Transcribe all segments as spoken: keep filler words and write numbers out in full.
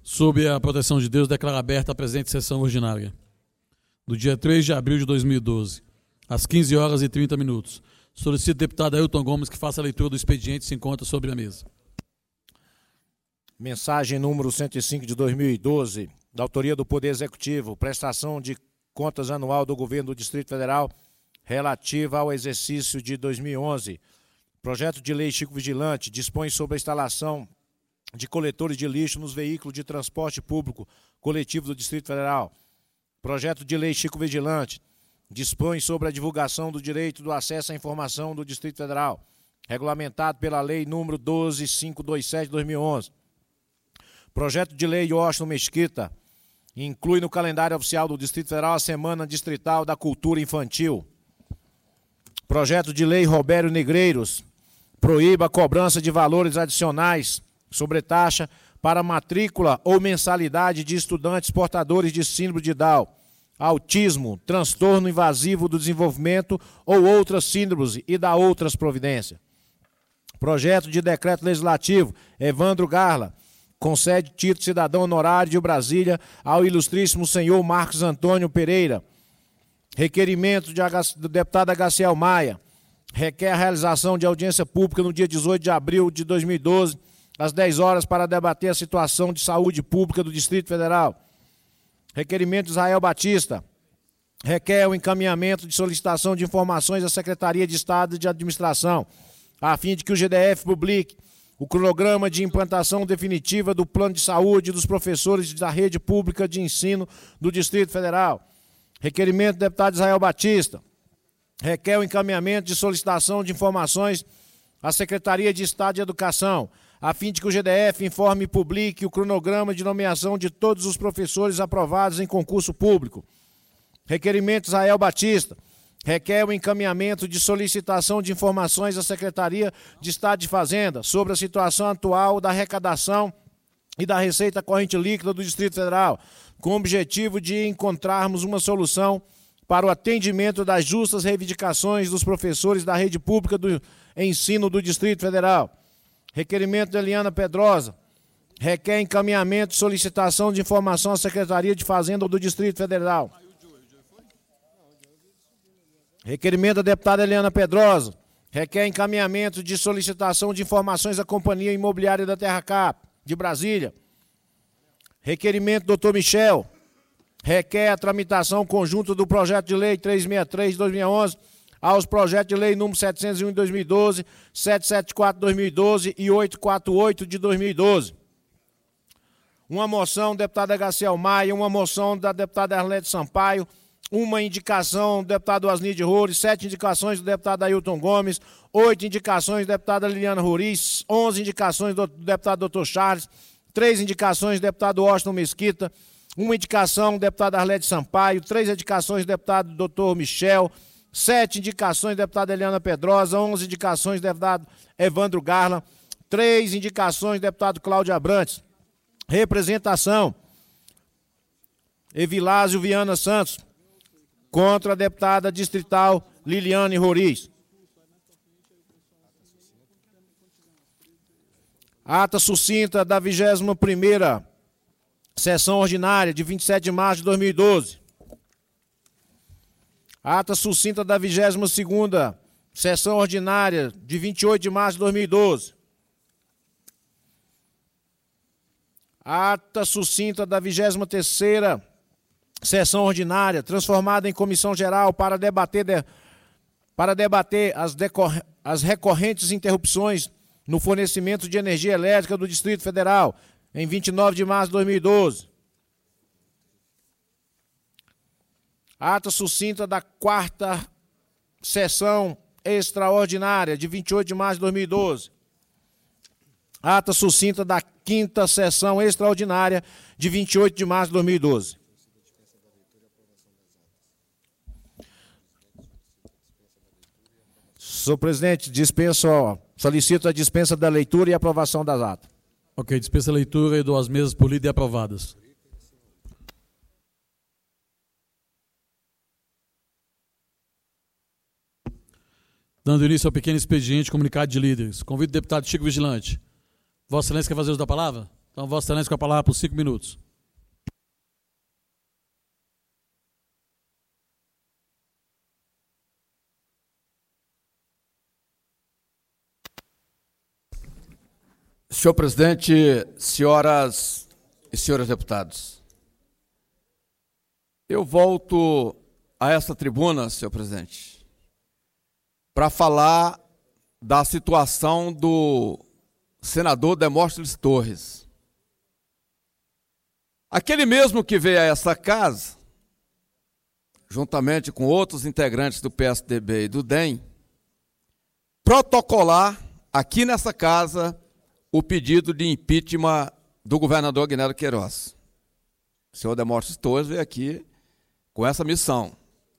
Sob a proteção de Deus, declaro aberta a presente sessão ordinária do dia três de abril de dois mil e doze, às quinze horas e trinta minutos. Solicito ao deputado Ailton Gomes que faça a leitura do expediente que se encontra sobre a mesa. Mensagem número cento e cinco de dois mil e doze, da autoria do Poder Executivo, prestação de contas anual do Governo do Distrito Federal relativa ao exercício de dois mil e onze. Projeto de lei Chico Vigilante dispõe sobre a instalação de coletores de lixo nos veículos de transporte público coletivo do Distrito Federal. Projeto de lei Chico Vigilante dispõe sobre a divulgação do direito do acesso à informação do Distrito Federal, regulamentado pela Lei número doze mil quinhentos e vinte e sete de dois mil e onze. Projeto de lei Washington Mesquita inclui no calendário oficial do Distrito Federal a Semana Distrital da Cultura Infantil. Projeto de lei Robério Negreiros proíbe a cobrança de valores adicionais sobre taxa para matrícula ou mensalidade de estudantes portadores de síndrome de Down, autismo, transtorno invasivo do desenvolvimento ou outras síndromes e da outras providências. Projeto de decreto legislativo Evandro Garla concede título de cidadão honorário de Brasília ao ilustríssimo senhor Marcos Antônio Pereira. Requerimento de, do deputado Agaciel Maia requer a realização de audiência pública no dia dezoito de abril de dois mil e doze, às dez horas, para debater a situação de saúde pública do Distrito Federal. Requerimento de Israel Batista requer o encaminhamento de solicitação de informações à Secretaria de Estado de Administração, a fim de que o G D F publique o cronograma de implantação definitiva do plano de saúde dos professores da rede pública de ensino do Distrito Federal. Requerimento do deputado Israel Batista requer o encaminhamento de solicitação de informações à Secretaria de Estado de Educação, a fim de que o G D F informe e publique o cronograma de nomeação de todos os professores aprovados em concurso público. Requerimento Israel Batista requer o encaminhamento de solicitação de informações à Secretaria de Estado de Fazenda sobre a situação atual da arrecadação e da receita corrente líquida do Distrito Federal, com o objetivo de encontrarmos uma solução para o atendimento das justas reivindicações dos professores da rede pública do ensino do Distrito Federal. Requerimento de Eliana Pedrosa requer encaminhamento e solicitação de informação à Secretaria de Fazenda do Distrito Federal. Requerimento da deputada Eliana Pedrosa requer encaminhamento de solicitação de informações à Companhia Imobiliária da Terra Cap, de Brasília. Requerimento do doutor Michel requer a tramitação conjunta do projeto de lei trezentos e sessenta e três de dois mil e onze aos projetos de lei número setecentos e um de dois mil e doze, setecentos e setenta e quatro de dois mil e doze e oitocentos e quarenta e oito de dois mil e doze. Uma moção do deputado Agaciel Maia, uma moção da deputada Arlete Sampaio, uma indicação do deputado Asnide Roures, sete indicações do deputado Ailton Gomes, oito indicações da deputada Liliana Ruiz, onze indicações do deputado doutor Charles, três indicações do deputado Washington Mesquita, uma indicação do deputado Arlete Sampaio, três indicações do deputado doutor Michel, sete indicações da deputada Eliana Pedrosa, onze indicações do deputado Evandro Garla, três indicações do deputado Cláudio Abrantes. Representação: Evilásio Viana Santos, contra a deputada distrital Liliane Roriz. Ata sucinta da vigésima primeira sessão ordinária de vinte e sete de março de dois mil e doze. Ata sucinta da vigésima segunda sessão ordinária de vinte e oito de março de dois mil e doze. Ata sucinta da vigésima terceira sessão ordinária, transformada em comissão geral para debater, de, para debater as, decor, as recorrentes interrupções no fornecimento de energia elétrica do Distrito Federal, em vinte e nove de março de dois mil e doze. Ata sucinta da quarta sessão extraordinária, de vinte e oito de março de dois mil e doze. Ata sucinta da quinta sessão extraordinária, de vinte e oito de março de dois mil e doze. Senhor presidente, dispenso, ó, solicito a dispensa da leitura e aprovação das atas. Ok, dispensa a leitura e dou as mesas por lida e aprovadas. Dando início ao pequeno expediente, comunicado de líderes. Convido o deputado Chico Vigilante. Vossa Excelência quer fazer uso da palavra? Então, Vossa Excelência, com a palavra por cinco minutos. Senhor presidente, senhoras e senhores deputados, eu volto a essa tribuna, senhor presidente, para falar da situação do senador Demóstenes Torres. Aquele mesmo que veio a essa casa, juntamente com outros integrantes do P S D B e do D E M, protocolar aqui nessa casa o pedido de impeachment do governador Aguinaldo Queiroz. O senhor Demóstenes Torres veio aqui com essa missão.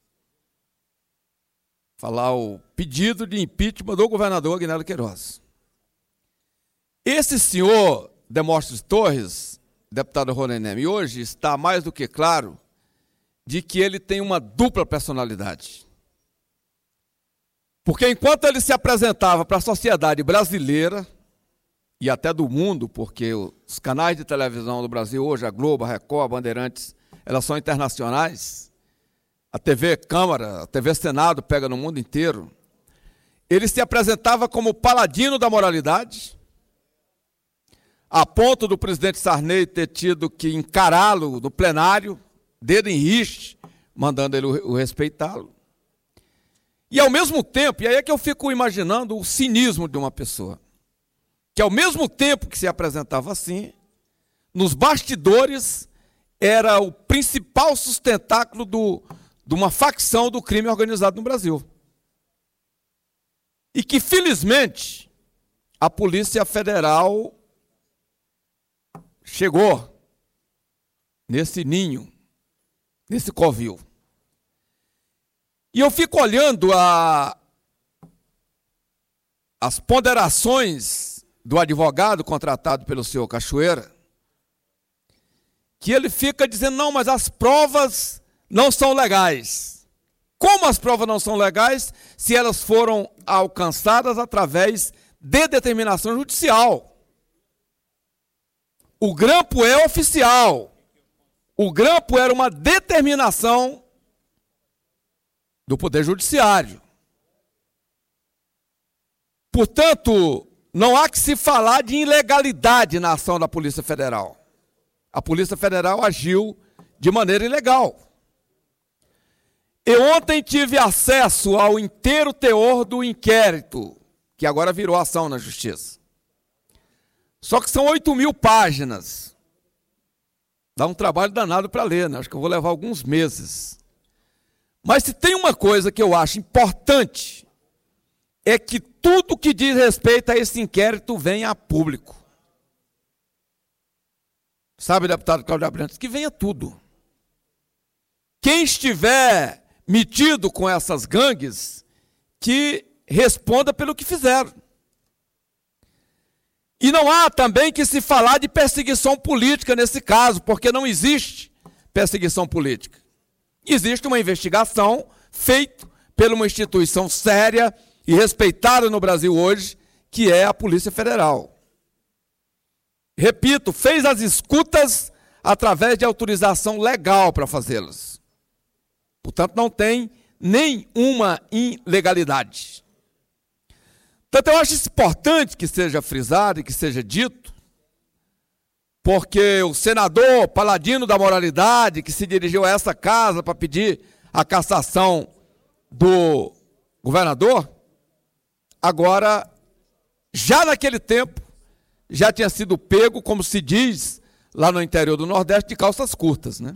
Falar o pedido de impeachment do governador Aguinaldo Queiroz. Esse senhor Demóstenes Torres, deputado Rorainem, hoje está mais do que claro de que ele tem uma dupla personalidade. Porque enquanto ele se apresentava para a sociedade brasileira, e até do mundo, porque os canais de televisão do Brasil hoje, a Globo, a Record, a Bandeirantes, elas são internacionais. A T V Câmara, a T V Senado pega no mundo inteiro. Ele se apresentava como paladino da moralidade, a ponto do presidente Sarney ter tido que encará-lo no plenário, dedo em riste, mandando ele o respeitá-lo. E ao mesmo tempo, e aí é que eu fico imaginando o cinismo de uma pessoa, que ao mesmo tempo que se apresentava assim, nos bastidores era o principal sustentáculo do, de uma facção do crime organizado no Brasil. E que, felizmente, a Polícia Federal chegou nesse ninho, nesse covil. E eu fico olhando a, as ponderações do advogado contratado pelo senhor Cachoeira, que ele fica dizendo, não, mas as provas não são legais. Como as provas não são legais se elas foram alcançadas através de determinação judicial? O grampo é oficial. O grampo era uma determinação do Poder Judiciário. Portanto, não há que se falar de ilegalidade na ação da Polícia Federal. A Polícia Federal agiu de maneira ilegal. Eu ontem tive acesso ao inteiro teor do inquérito, que agora virou ação na Justiça. Só que são oito mil páginas. Dá um trabalho danado para ler, né? Acho que eu vou levar alguns meses. Mas se tem uma coisa que eu acho importante, é que tudo que diz respeito a esse inquérito venha a público. Sabe, deputado Cláudio Abrantes, que venha tudo. Quem estiver metido com essas gangues, que responda pelo que fizeram. E não há também que se falar de perseguição política nesse caso, porque não existe perseguição política. Existe uma investigação feita por uma instituição séria e respeitada no Brasil hoje, que é a Polícia Federal. Repito, fez as escutas através de autorização legal para fazê-las. Portanto, não tem nenhuma ilegalidade. Portanto, eu acho importante que seja frisado e que seja dito, porque o senador paladino da moralidade, que se dirigiu a essa casa para pedir a cassação do governador, agora, já naquele tempo, já tinha sido pego, como se diz lá no interior do Nordeste, de calças curtas, né?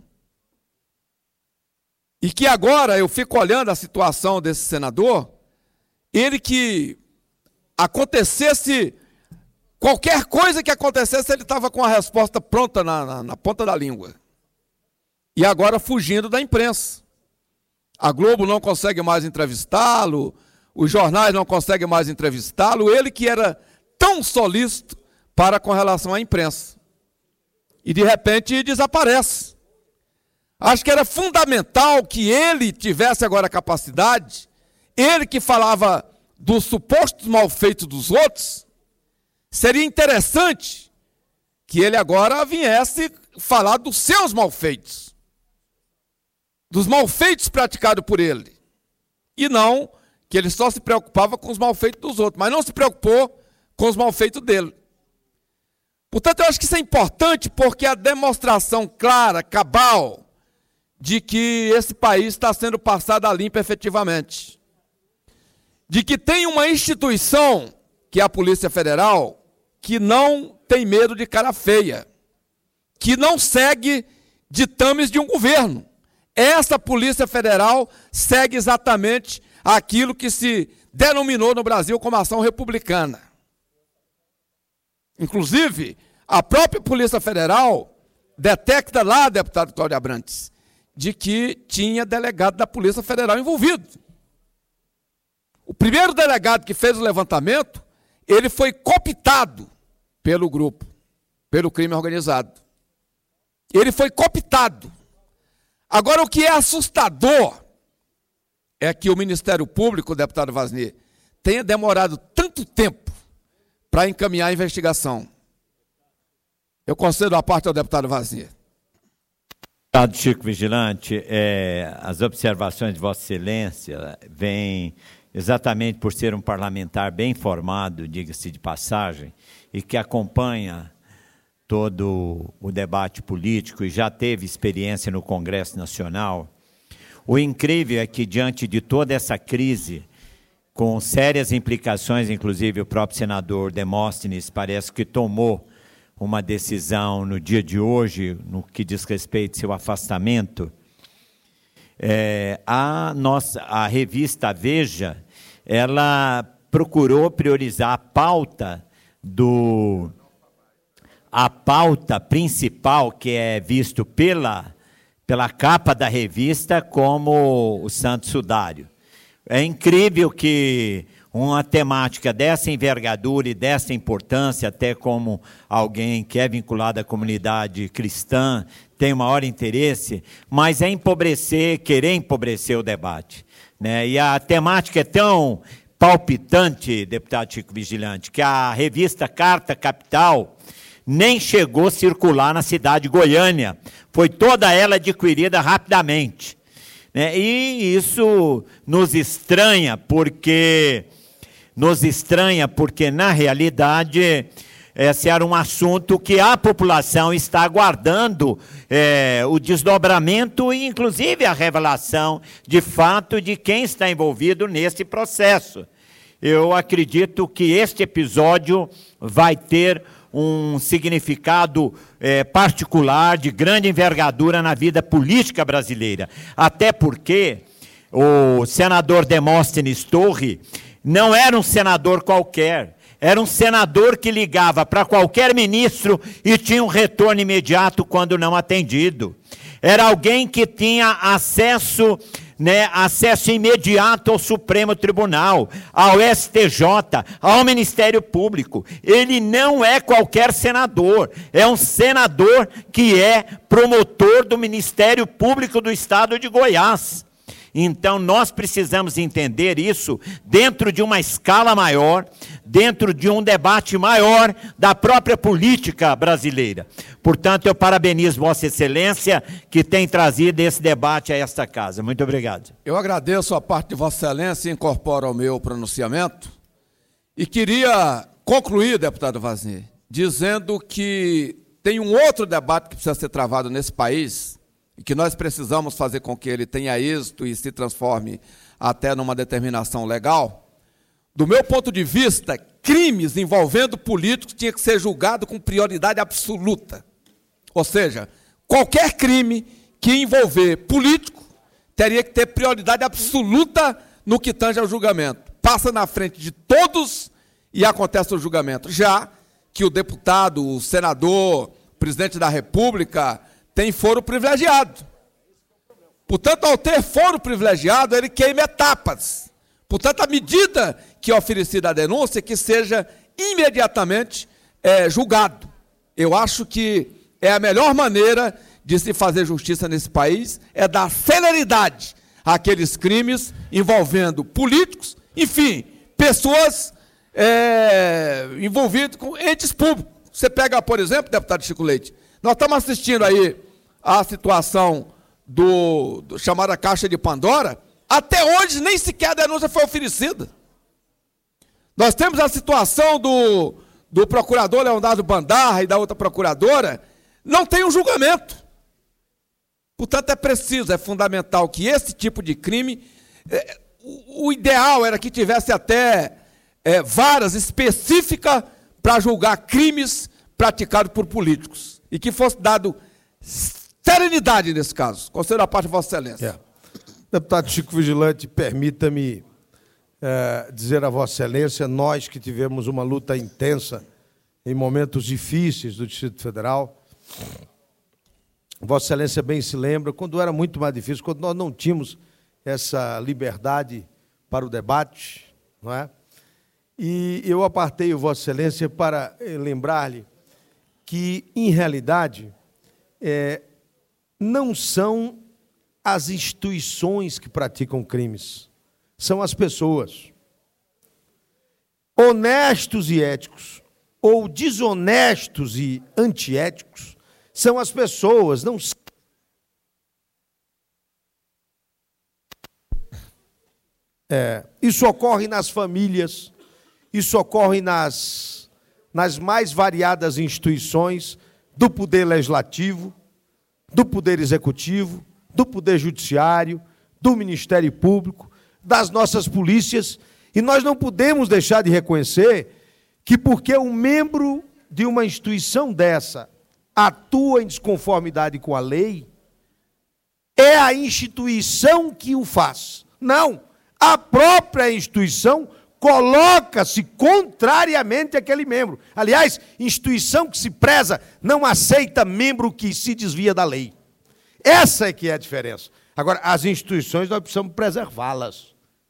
E que agora eu fico olhando a situação desse senador, ele que acontecesse, qualquer coisa que acontecesse, ele estava com a resposta pronta na, na, na ponta da língua. E agora fugindo da imprensa. A Globo não consegue mais entrevistá-lo, os jornais não conseguem mais entrevistá-lo, ele que era tão solícito para com relação à imprensa. E de repente desaparece. Acho que era fundamental que ele tivesse agora a capacidade, ele que falava dos supostos malfeitos dos outros, seria interessante que ele agora viesse falar dos seus malfeitos, dos malfeitos praticados por ele, e não que ele só se preocupava com os malfeitos dos outros, mas não se preocupou com os malfeitos dele. Portanto, eu acho que isso é importante, porque a demonstração clara, cabal, de que esse país está sendo passado a limpo efetivamente, de que tem uma instituição, que é a Polícia Federal, que não tem medo de cara feia, que não segue ditames de um governo. Essa Polícia Federal segue exatamente aquilo que se denominou no Brasil como ação republicana. Inclusive, a própria Polícia Federal detecta lá, deputado Cláudio Abrantes, de que tinha delegado da Polícia Federal envolvido. O primeiro delegado que fez o levantamento, ele foi cooptado pelo grupo, pelo crime organizado. Ele foi cooptado. Agora, o que é assustador é que o Ministério Público, deputado Vasnir, tenha demorado tanto tempo para encaminhar a investigação. Eu concedo a parte ao deputado Vasnir. Deputado Chico Vigilante, é, as observações de Vossa Excelência vêm exatamente por ser um parlamentar bem informado, diga-se de passagem, e que acompanha todo o debate político e já teve experiência no Congresso Nacional. O incrível é que, diante de toda essa crise, com sérias implicações, inclusive o próprio senador Demóstenes parece que tomou uma decisão no dia de hoje, no que diz respeito ao seu afastamento, é, a, nossa, a revista Veja, ela procurou priorizar a pauta do... a pauta principal, que é visto pela, pela capa da revista, como o Santo Sudário. É incrível que uma temática dessa envergadura e dessa importância, até como alguém que é vinculado à comunidade cristã, tem o maior interesse, mas é empobrecer, querer empobrecer o debate, né? E a temática é tão palpitante, deputado Chico Vigilante, que a revista Carta Capital nem chegou a circular na cidade de Goiânia. Foi toda ela adquirida rapidamente, né? E isso nos estranha, porque nos estranha porque, na realidade, esse era um assunto que a população está aguardando é, o desdobramento e, inclusive, a revelação de fato de quem está envolvido nesse processo. Eu acredito que este episódio vai ter um significado é, particular, de grande envergadura na vida política brasileira. Até porque o senador Demóstenes Torre não era um senador qualquer, era um senador que ligava para qualquer ministro e tinha um retorno imediato quando não atendido. Era alguém que tinha acesso... Né, acesso imediato ao Supremo Tribunal, ao S T J, ao Ministério Público. Ele não é qualquer senador, é um senador que é promotor do Ministério Público do Estado de Goiás. Então, nós precisamos entender isso dentro de uma escala maior, dentro de um debate maior da própria política brasileira. Portanto, eu parabenizo Vossa Excelência, que tem trazido esse debate a esta casa. Muito obrigado. Eu agradeço a parte de Vossa Excelência e incorporo ao meu pronunciamento. E queria concluir, deputado Vasnir, dizendo que tem um outro debate que precisa ser travado nesse país, e que nós precisamos fazer com que ele tenha êxito e se transforme até numa determinação legal. Do meu ponto de vista, crimes envolvendo políticos tinham que ser julgados com prioridade absoluta. Ou seja, qualquer crime que envolver político teria que ter prioridade absoluta no que tange ao julgamento. Passa na frente de todos e acontece o julgamento. Já que o deputado, o senador, o presidente da República tem foro privilegiado. Portanto, ao ter foro privilegiado, ele queima etapas. Portanto, a medida que é oferecida à denúncia é que seja imediatamente é, julgado. Eu acho que é a melhor maneira de se fazer justiça nesse país, é dar celeridade àqueles crimes envolvendo políticos, enfim, pessoas é, envolvidas com entes públicos, Você pega, por exemplo, deputado Chico Leite, nós estamos assistindo aí a situação do, do chamada Caixa de Pandora, até hoje nem sequer a denúncia foi oferecida. Nós temos a situação do, do procurador Leonardo Bandarra e da outra procuradora, não tem um julgamento. Portanto, é preciso, é fundamental que esse tipo de crime, é, o, o ideal era que tivesse até é, varas específicas para julgar crimes praticados por políticos e que fosse dado serenidade nesse caso. Conselho da parte de Vossa Excelência. É. Deputado Chico Vigilante, permita-me é, dizer a Vossa Excelência, nós que tivemos uma luta intensa em momentos difíceis do Distrito Federal, Vossa Excelência bem se lembra, quando era muito mais difícil, quando nós não tínhamos essa liberdade para o debate, não é? E eu apartei o Vossa Excelência para lembrar-lhe que, em realidade, é, não são as instituições que praticam crimes, são as pessoas. Honestos e éticos, ou desonestos e antiéticos, são as pessoas, não são. É, isso ocorre nas famílias, isso ocorre nas, nas mais variadas instituições do poder legislativo, do poder executivo, do poder judiciário, do Ministério Público, das nossas polícias, e nós não podemos deixar de reconhecer que porque um membro de uma instituição dessa atua em desconformidade com a lei, é a instituição que o faz. Não, a própria instituição coloca-se contrariamente àquele membro. Aliás, instituição que se preza não aceita membro que se desvia da lei. Essa é que é a diferença. Agora, as instituições nós precisamos preservá-las.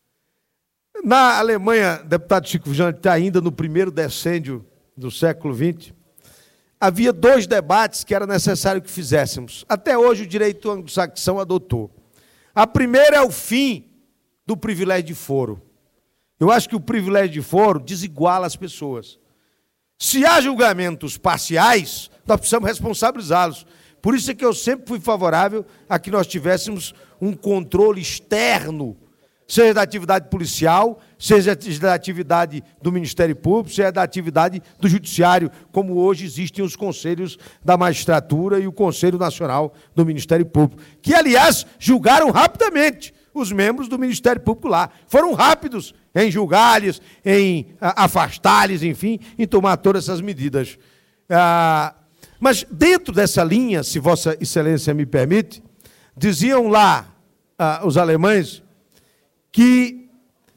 Na Alemanha, deputado Chico Vigilante, está ainda no primeiro decênio do século vinte, havia dois debates que era necessário que fizéssemos. Até hoje o direito anglo-saxão adotou. A primeira é o fim do privilégio de foro. Eu acho que o privilégio de foro desiguala as pessoas. Se há julgamentos parciais, nós precisamos responsabilizá-los. Por isso é que eu sempre fui favorável a que nós tivéssemos um controle externo, seja da atividade policial, seja da atividade do Ministério Público, seja da atividade do Judiciário, como hoje existem os conselhos da magistratura e o Conselho Nacional do Ministério Público, que, aliás, julgaram rapidamente os membros do Ministério Público lá. Foram rápidos em julgar-lhes, em afastar-lhes, enfim, em tomar todas essas medidas. Ah, mas dentro dessa linha, se Vossa Excelência me permite, diziam lá ah, os alemães que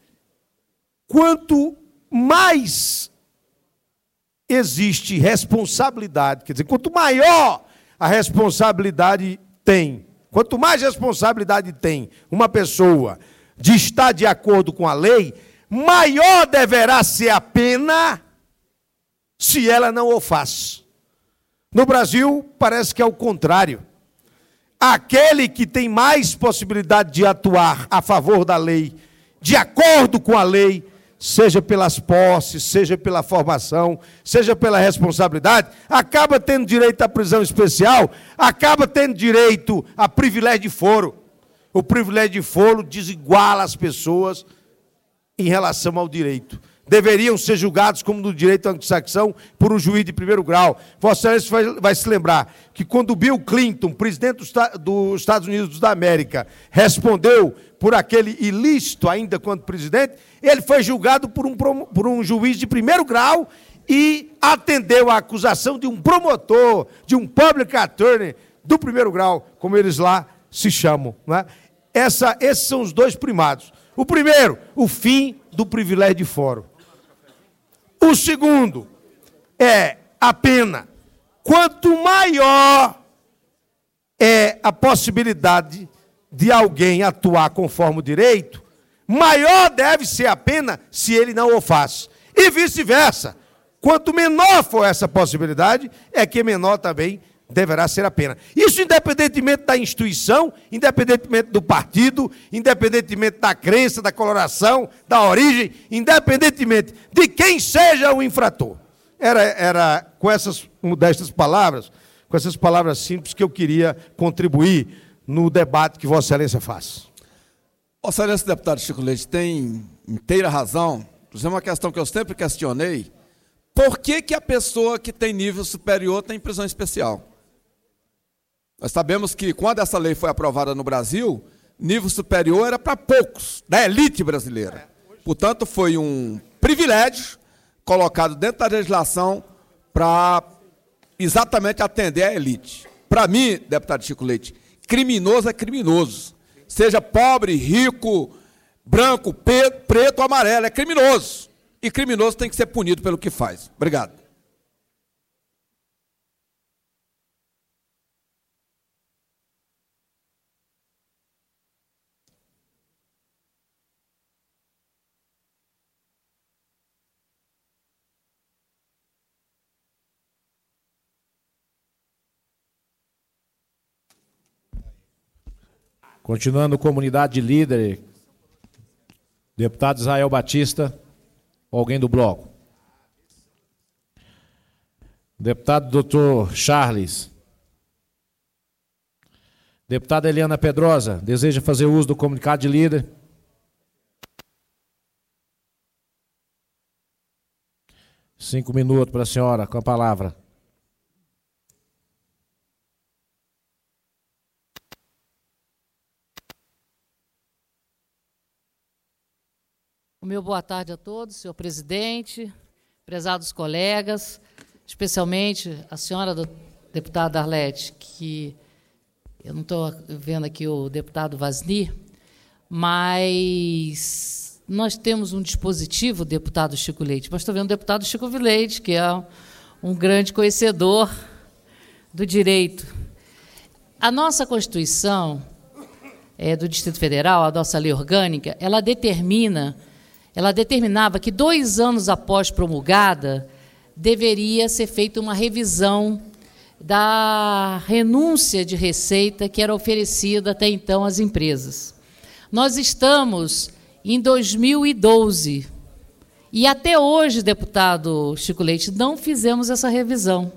quanto mais existe responsabilidade, quer dizer, quanto maior a responsabilidade tem, quanto mais responsabilidade tem uma pessoa de estar de acordo com a lei, maior deverá ser a pena se ela não o faz. No Brasil, parece que é o contrário. Aquele que tem mais possibilidade de atuar a favor da lei, de acordo com a lei, seja pelas posses, seja pela formação, seja pela responsabilidade, acaba tendo direito à prisão especial, acaba tendo direito a privilégio de foro. O privilégio de foro desiguala as pessoas em relação ao direito. Deveriam ser julgados como no direito anglo-saxão por um juiz de primeiro grau. Vossa Excelência vai, vai se lembrar que quando Bill Clinton, presidente dos Estados Unidos da América, respondeu por aquele ilícito ainda quando presidente, ele foi julgado por um, por um juiz de primeiro grau e atendeu à acusação de um promotor, de um public attorney do primeiro grau, como eles lá se chamam. Não é? Essa, esses são os dois primados. O primeiro, o fim do privilégio de foro. O segundo é a pena. Quanto maior é a possibilidade de alguém atuar conforme o direito, maior deve ser a pena se ele não o faz. E vice-versa. Quanto menor for essa possibilidade, é que menor também deverá ser a pena. Isso independentemente da instituição, independentemente do partido, independentemente da crença, da coloração, da origem, independentemente de quem seja o infrator. era, era com essas modestas palavras, com essas palavras simples, que eu queria contribuir no debate que Vossa Excelência faz. Vossa Excelência, deputado Chico Leite, tem inteira razão. Isso é uma questão que eu sempre questionei. Por que que a pessoa que tem nível superior tem prisão especial? Nós sabemos que, quando essa lei foi aprovada no Brasil, nível superior era para poucos, da elite brasileira. Portanto, foi um privilégio colocado dentro da legislação para exatamente atender a elite. Para mim, deputado Chico Leite, criminoso é criminoso. Seja pobre, rico, branco, preto ou amarelo, é criminoso. E criminoso tem que ser punido pelo que faz. Obrigado. Continuando, comunidade de líder, deputado Israel Batista, alguém do bloco. Deputado doutor Charles. Deputada Eliana Pedrosa, deseja fazer uso do comunicado de líder? Cinco minutos para a senhora, com a palavra. O meu boa tarde a todos, senhor presidente, prezados colegas, especialmente a senhora do deputada Arlete, que eu não estou vendo aqui o deputado Vasni, mas nós temos um dispositivo, deputado Chico Leite, mas estou vendo o deputado Chico Leite, que é um grande conhecedor do direito. A nossa Constituição é, do Distrito Federal, a nossa lei orgânica, ela determina Ela determinava que, dois anos após promulgada, deveria ser feita uma revisão da renúncia de receita que era oferecida até então às empresas. Nós estamos em dois mil e doze e, até hoje, deputado Chico Leite, não fizemos essa revisão.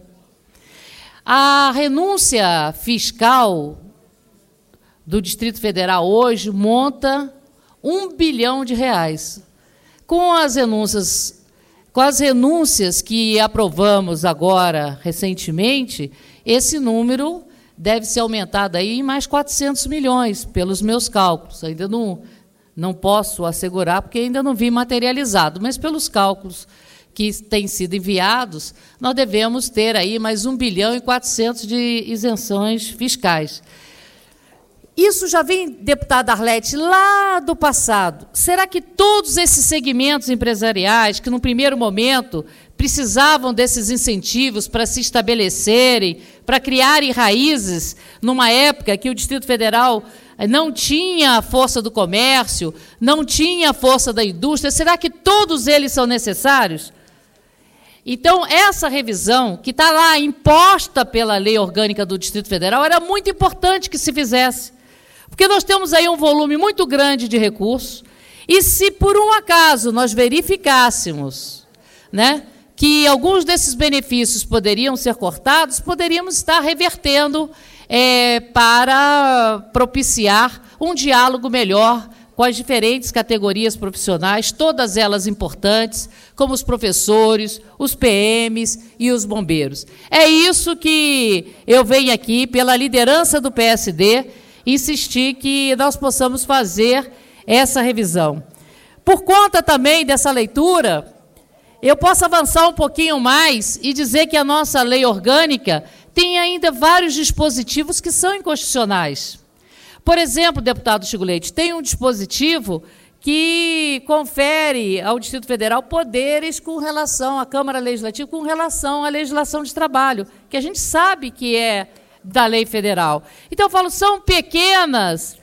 A renúncia fiscal do Distrito Federal hoje monta um bilhão de reais. Com as renúncias, com as renúncias que aprovamos agora, recentemente, esse número deve ser aumentado aí em mais quatrocentos milhões, pelos meus cálculos. Ainda não, não posso assegurar, porque ainda não vi materializado, mas pelos cálculos que têm sido enviados, nós devemos ter aí mais um bilhão e quatrocentos de isenções fiscais. Isso já vem, deputada Arlete, lá do passado. Será que todos esses segmentos empresariais, que, no primeiro momento, precisavam desses incentivos para se estabelecerem, para criarem raízes, numa época que o Distrito Federal não tinha a força do comércio, não tinha a força da indústria, será que todos eles são necessários? Então, essa revisão, que está lá imposta pela lei orgânica do Distrito Federal, era muito importante que se fizesse. Porque nós temos aí um volume muito grande de recursos, e se por um acaso nós verificássemos, né, que alguns desses benefícios poderiam ser cortados, poderíamos estar revertendo é, para propiciar um diálogo melhor com as diferentes categorias profissionais, todas elas importantes, como os professores, os P Ms e os bombeiros. É isso que eu venho aqui, pela liderança do P S D, insistir que nós possamos fazer essa revisão. Por conta também dessa leitura, eu posso avançar um pouquinho mais e dizer que a nossa lei orgânica tem ainda vários dispositivos que são inconstitucionais. Por exemplo, deputado Chico Leite, tem um dispositivo que confere ao Distrito Federal poderes com relação à Câmara Legislativa, com relação à legislação de trabalho, que a gente sabe que é da lei federal. Então, eu falo, são pequenas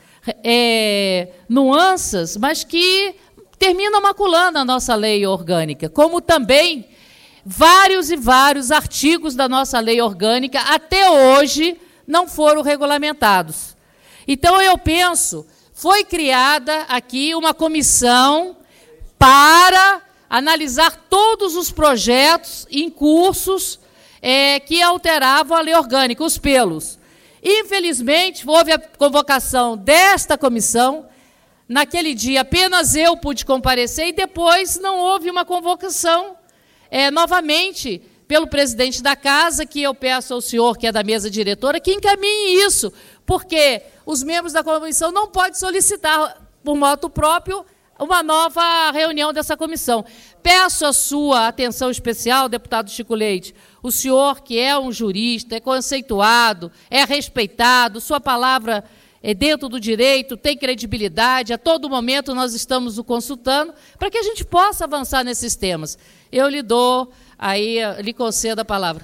é, nuances, mas que terminam maculando a nossa lei orgânica, como também vários e vários artigos da nossa lei orgânica, até hoje, não foram regulamentados. Então, eu penso, foi criada aqui uma comissão para analisar todos os projetos em cursos é, que alteravam a lei orgânica, os pelos. Infelizmente, houve a convocação desta comissão. Naquele dia, apenas eu pude comparecer, e depois não houve uma convocação é, novamente pelo presidente da casa, que eu peço ao senhor, que é da mesa diretora, que encaminhe isso, porque os membros da comissão não podem solicitar, por moto próprio, uma nova reunião dessa comissão. Peço a sua atenção especial, deputado Chico Leite, o senhor, que é um jurista, é conceituado, é respeitado, sua palavra é dentro do direito, tem credibilidade, a todo momento nós estamos o consultando, para que a gente possa avançar nesses temas. Eu lhe dou, aí, lhe concedo a palavra.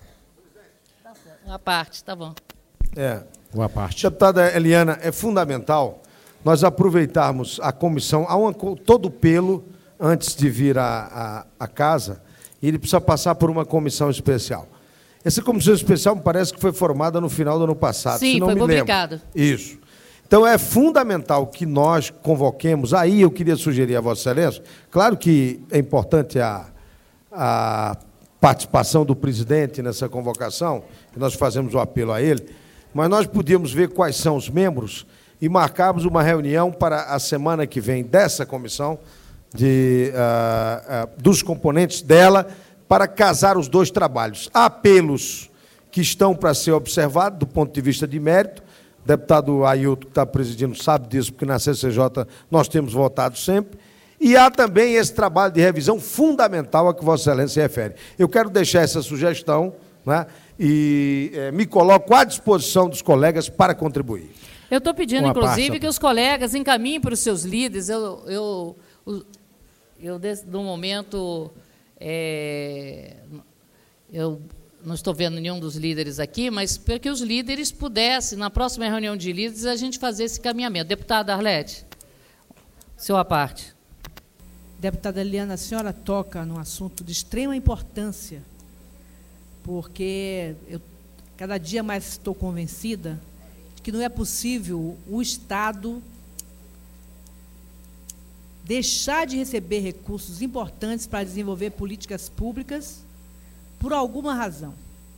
Uma parte, tá bom. É. Uma parte. Deputada Eliana, é fundamental nós aproveitarmos a comissão, há uma, todo o pelo, antes de vir à, à, à casa, ele precisa passar por uma comissão especial. Essa comissão especial me parece que foi formada no final do ano passado. Sim, se não foi me publicado. Lembro. Isso. Então, é fundamental que nós convoquemos, aí eu queria sugerir a Vossa Excelência, claro que é importante a, a participação do presidente nessa convocação, que nós fazemos o apelo a ele, mas nós podíamos ver quais são os membros e marcarmos uma reunião para a semana que vem dessa comissão, de, uh, uh, dos componentes dela, para casar os dois trabalhos. Há apelos que estão para ser observados do ponto de vista de mérito. O deputado Ailton, que está presidindo, sabe disso, porque na C C J nós temos votado sempre. E há também esse trabalho de revisão fundamental a que Vossa Excelência se refere. Eu quero deixar essa sugestão, né, e é, me coloco à disposição dos colegas para contribuir. Eu estou pedindo, Uma inclusive, parte, que os colegas encaminhem para os seus líderes. Eu, eu, eu, eu no momento, é, eu não estou vendo nenhum dos líderes aqui, mas para que os líderes pudessem, na próxima reunião de líderes, a gente fazer esse caminhamento. Deputada Arlete, seu à parte. Deputada Eliana, a senhora toca num assunto de extrema importância, porque eu cada dia mais estou convencida de que não é possível o Estado deixar de receber recursos importantes para desenvolver políticas públicas por alguma razão.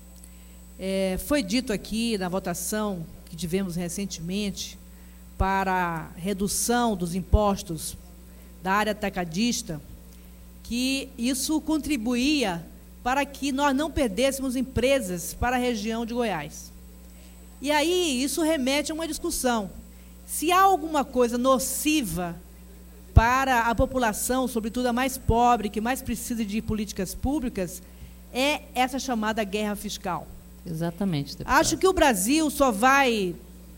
É, foi dito aqui na votação que tivemos recentemente para a redução dos impostos da área atacadista, que isso contribuía para que nós não perdêssemos empresas para a região de Goiás. E aí isso remete a uma discussão. Se há alguma coisa nociva para a população, sobretudo a mais pobre, que mais precisa de políticas públicas, é essa chamada guerra fiscal. Exatamente, deputado. Acho que o Brasil só vai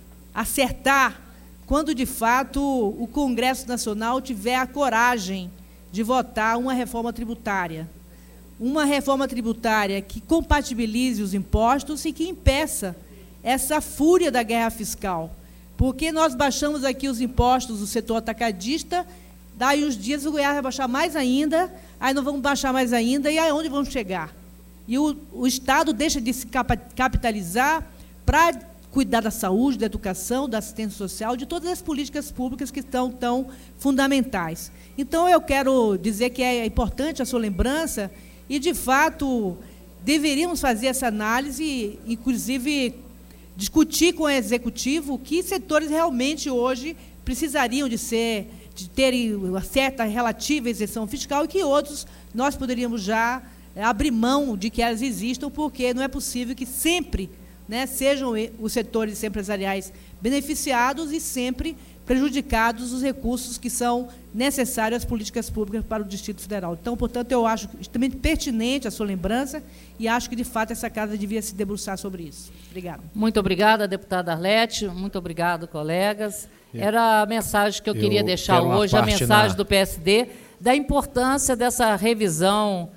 acertar quando, de fato, o Congresso Nacional tiver a coragem de votar uma reforma tributária. Uma reforma tributária que compatibilize os impostos e que impeça essa fúria da guerra fiscal. Porque nós baixamos aqui os impostos do setor atacadista, daí uns dias o Goiás vai baixar mais ainda, aí nós vamos baixar mais ainda, e aí onde vamos chegar? E o, o Estado deixa de se capitalizar para cuidar da saúde, da educação, da assistência social, de todas as políticas públicas que estão tão fundamentais. Então, eu quero dizer que é importante a sua lembrança e, de fato, deveríamos fazer essa análise, inclusive discutir com o Executivo que setores realmente hoje precisariam de ser, de terem uma certa relativa isenção fiscal e que outros nós poderíamos já abrir mão de que elas existam, porque não é possível que sempre, né, sejam os setores empresariais beneficiados e sempre prejudicados os recursos que são necessários às políticas públicas para o Distrito Federal. Então, portanto, eu acho extremamente pertinente a sua lembrança e acho que, de fato, essa casa devia se debruçar sobre isso. Obrigada. Muito obrigada, deputada Arlete. Muito obrigado, colegas. Era a mensagem que eu, eu queria deixar hoje, a mensagem na... do P S D, da importância dessa revisão,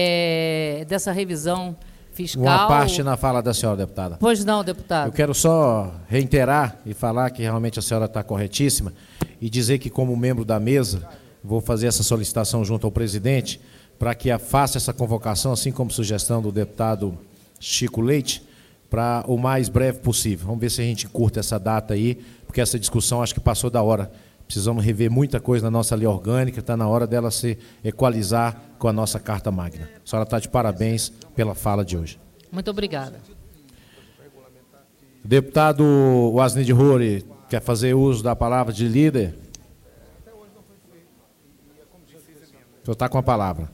é, dessa revisão fiscal. Uma parte na fala da senhora, deputada. Pois não, deputado. Eu quero só reiterar e falar que realmente a senhora está corretíssima e dizer que, como membro da mesa, vou fazer essa solicitação junto ao presidente para que faça essa convocação, assim como sugestão do deputado Chico Leite, para o mais breve possível. Vamos ver se a gente curta essa data aí, porque essa discussão acho que passou da hora Precisamos rever muita coisa na nossa lei orgânica, está na hora dela se equalizar com a nossa Carta Magna. A senhora está de parabéns pela fala de hoje. Muito obrigada. Deputado Wasnid Roure, quer fazer uso da palavra de líder? O senhor está com a palavra.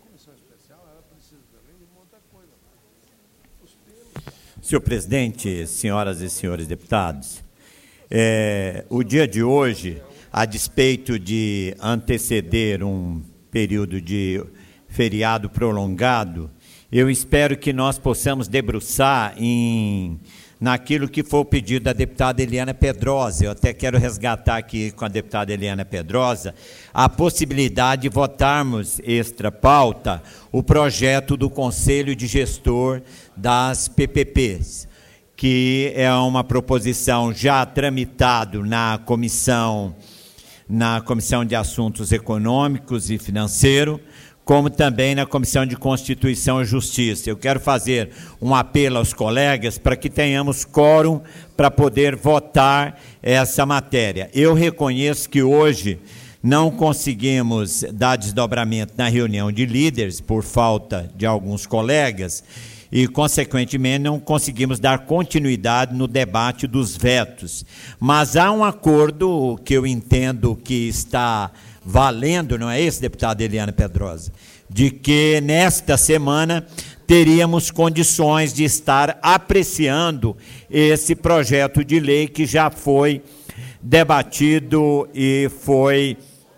Senhor presidente, senhoras e senhores deputados, é, o dia de hoje, a despeito de anteceder um período de feriado prolongado, eu espero que nós possamos debruçar em, naquilo que foi o pedido da deputada Eliana Pedrosa. Eu até quero resgatar aqui com a deputada Eliana Pedrosa a possibilidade de votarmos extra pauta o projeto do Conselho de Gestor das P P Ps, que é uma proposição já tramitado na comissão, na Comissão de Assuntos Econômicos e Financeiro, como também na Comissão de Constituição e Justiça. Eu quero fazer um apelo aos colegas para que tenhamos quórum para poder votar essa matéria. Eu reconheço que hoje não conseguimos dar desdobramento na reunião de líderes por falta de alguns colegas e, consequentemente, não conseguimos dar continuidade no debate dos vetos. Mas há um acordo que eu entendo que está valendo, não é isso, deputada Eliana Pedrosa? De que nesta semana teríamos condições de estar apreciando esse projeto de lei que já foi debatido e foi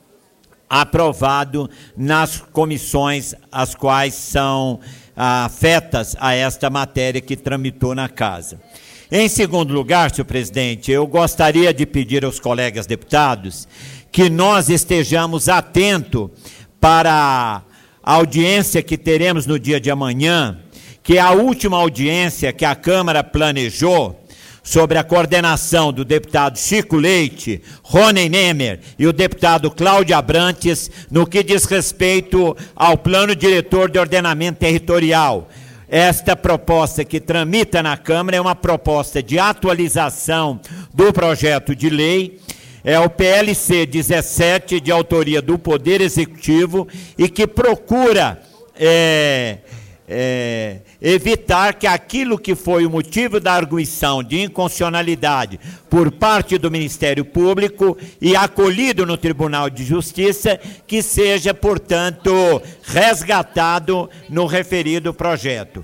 aprovado nas comissões as quais são afetas a esta matéria que tramitou na casa. Em segundo lugar, senhor presidente, eu gostaria de pedir aos colegas deputados que nós estejamos atentos para a audiência que teremos no dia de amanhã, que é a última audiência que a Câmara planejou sobre a coordenação do deputado Chico Leite, Rony Nemer e o deputado Cláudio Abrantes no que diz respeito ao Plano Diretor de Ordenamento Territorial. Esta proposta que tramita na Câmara é uma proposta de atualização do projeto de lei, é o P L C dezessete, de autoria do Poder Executivo, e que procura é, é, evitar que aquilo que foi o motivo da arguição de inconstitucionalidade por parte do Ministério Público e acolhido no Tribunal de Justiça, que seja, portanto, resgatado no referido projeto.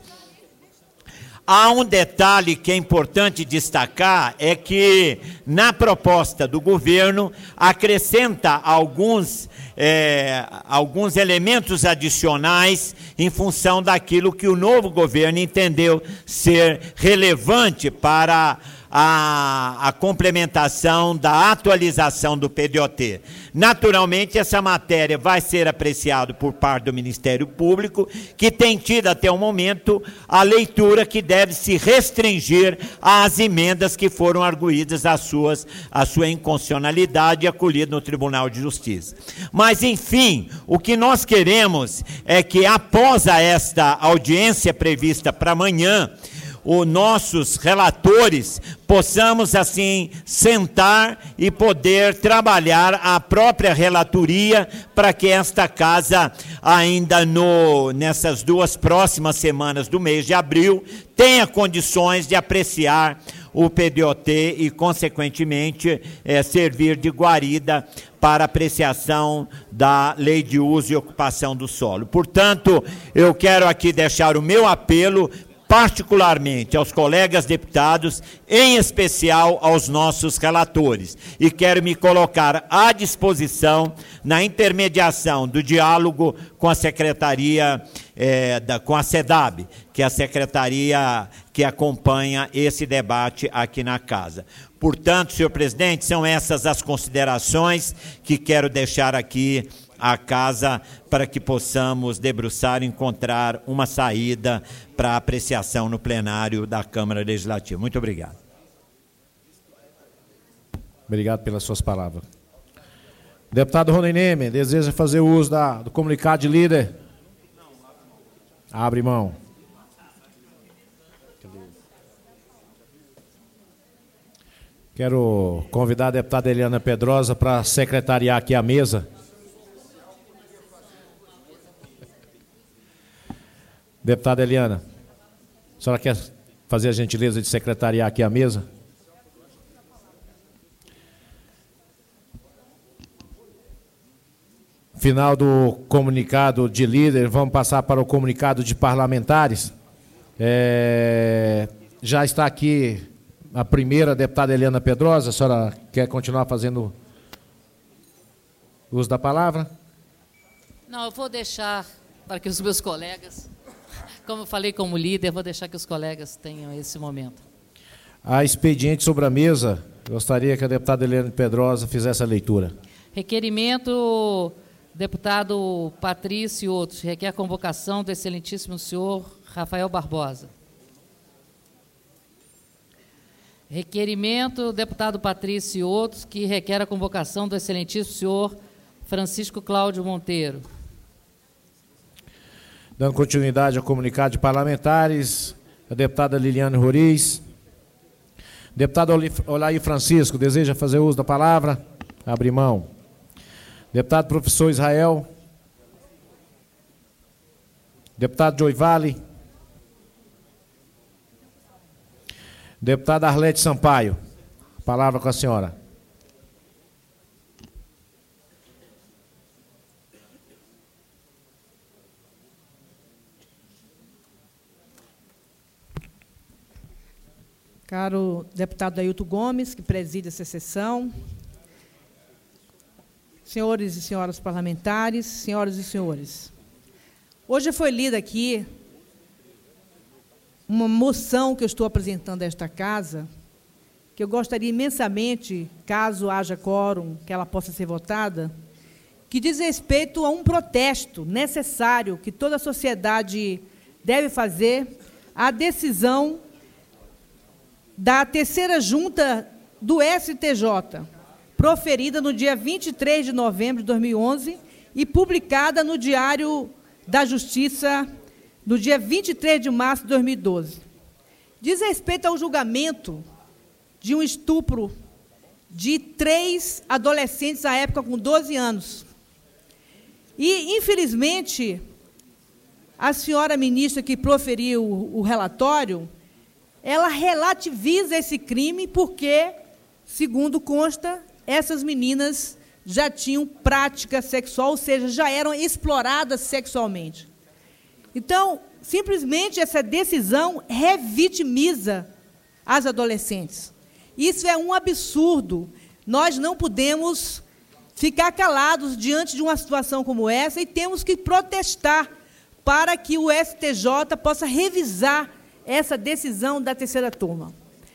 Há um detalhe que é importante destacar, é que na proposta do governo acrescenta alguns, é, alguns elementos adicionais em função daquilo que o novo governo entendeu ser relevante para a, a complementação da atualização do P D O T. Naturalmente, essa matéria vai ser apreciada por parte do Ministério Público, que tem tido até o momento a leitura que deve se restringir às emendas que foram arguídas às suas, à sua inconstitucionalidade e acolhidas no Tribunal de Justiça. Mas, enfim, o que nós queremos é que, após esta audiência prevista para amanhã, os nossos relatores possamos, assim, sentar e poder trabalhar a própria relatoria para que esta casa, ainda no, nessas duas próximas semanas do mês de abril, tenha condições de apreciar o P D O T e, consequentemente, é, servir de guarida para apreciação da Lei de Uso e Ocupação do Solo. Portanto, eu quero aqui deixar o meu apelo particularmente aos colegas deputados, em especial aos nossos relatores, e quero me colocar à disposição na intermediação do diálogo com a Secretaria, é, da, com a SEDAB, que é a secretaria que acompanha esse debate aqui na casa. Portanto, senhor presidente, são essas as considerações que quero deixar aqui à casa para que possamos debruçar e encontrar uma saída para apreciação no plenário da Câmara Legislativa. Muito obrigado. Obrigado pelas suas palavras. Deputado Rony Nemer, deseja fazer uso da, do comunicado de líder? Abre mão. Quero convidar a deputada Eliana Pedrosa para secretariar aqui a mesa. Deputada Eliana, a senhora quer fazer a gentileza de secretariar aqui a mesa? Final do comunicado de líder, vamos passar para o comunicado de parlamentares. É, já está aqui a primeira deputada Eliana Pedrosa. A senhora quer continuar fazendo uso da palavra? Não, eu vou deixar para que os meus colegas, como eu falei como líder, vou deixar que os colegas tenham esse momento. Há expediente sobre a mesa. Gostaria que a deputada Eliana Pedrosa fizesse a leitura. Requerimento, deputado Patrício e outros, requer a convocação do excelentíssimo senhor Rafael Barbosa. Requerimento, deputado Patrício e outros, que requer a convocação do excelentíssimo senhor Francisco Cláudio Monteiro. Dando continuidade ao comunicado de parlamentares, a deputada Liliane Roriz. Deputado Olair Francisco, deseja fazer uso da palavra? Abre mão. Deputado professor Israel. Deputado Joy Vale. Deputada Arlete Sampaio. Palavra com a senhora. Caro deputado Ailton Gomes, que preside essa sessão, senhores e senhoras parlamentares, senhoras e senhores, hoje foi lida aqui uma moção que eu estou apresentando a esta casa, que eu gostaria imensamente, caso haja quórum, que ela possa ser votada, que diz respeito a um protesto necessário que toda a sociedade deve fazer à decisão da terceira junta do S T J, proferida no dia vinte e três de novembro de dois mil e onze e publicada no Diário da Justiça no dia vinte e três de março de dois mil e doze. Diz respeito ao julgamento de um estupro de três adolescentes à época com doze anos. E, infelizmente, a senhora ministra que proferiu o relatório, ela relativiza esse crime porque, segundo consta, essas meninas já tinham prática sexual, ou seja, já eram exploradas sexualmente. Então, simplesmente essa decisão revitimiza as adolescentes. Isso é um absurdo. Nós não podemos ficar calados diante de uma situação como essa e temos que protestar para que o S T J possa revisar essa decisão da terceira turma.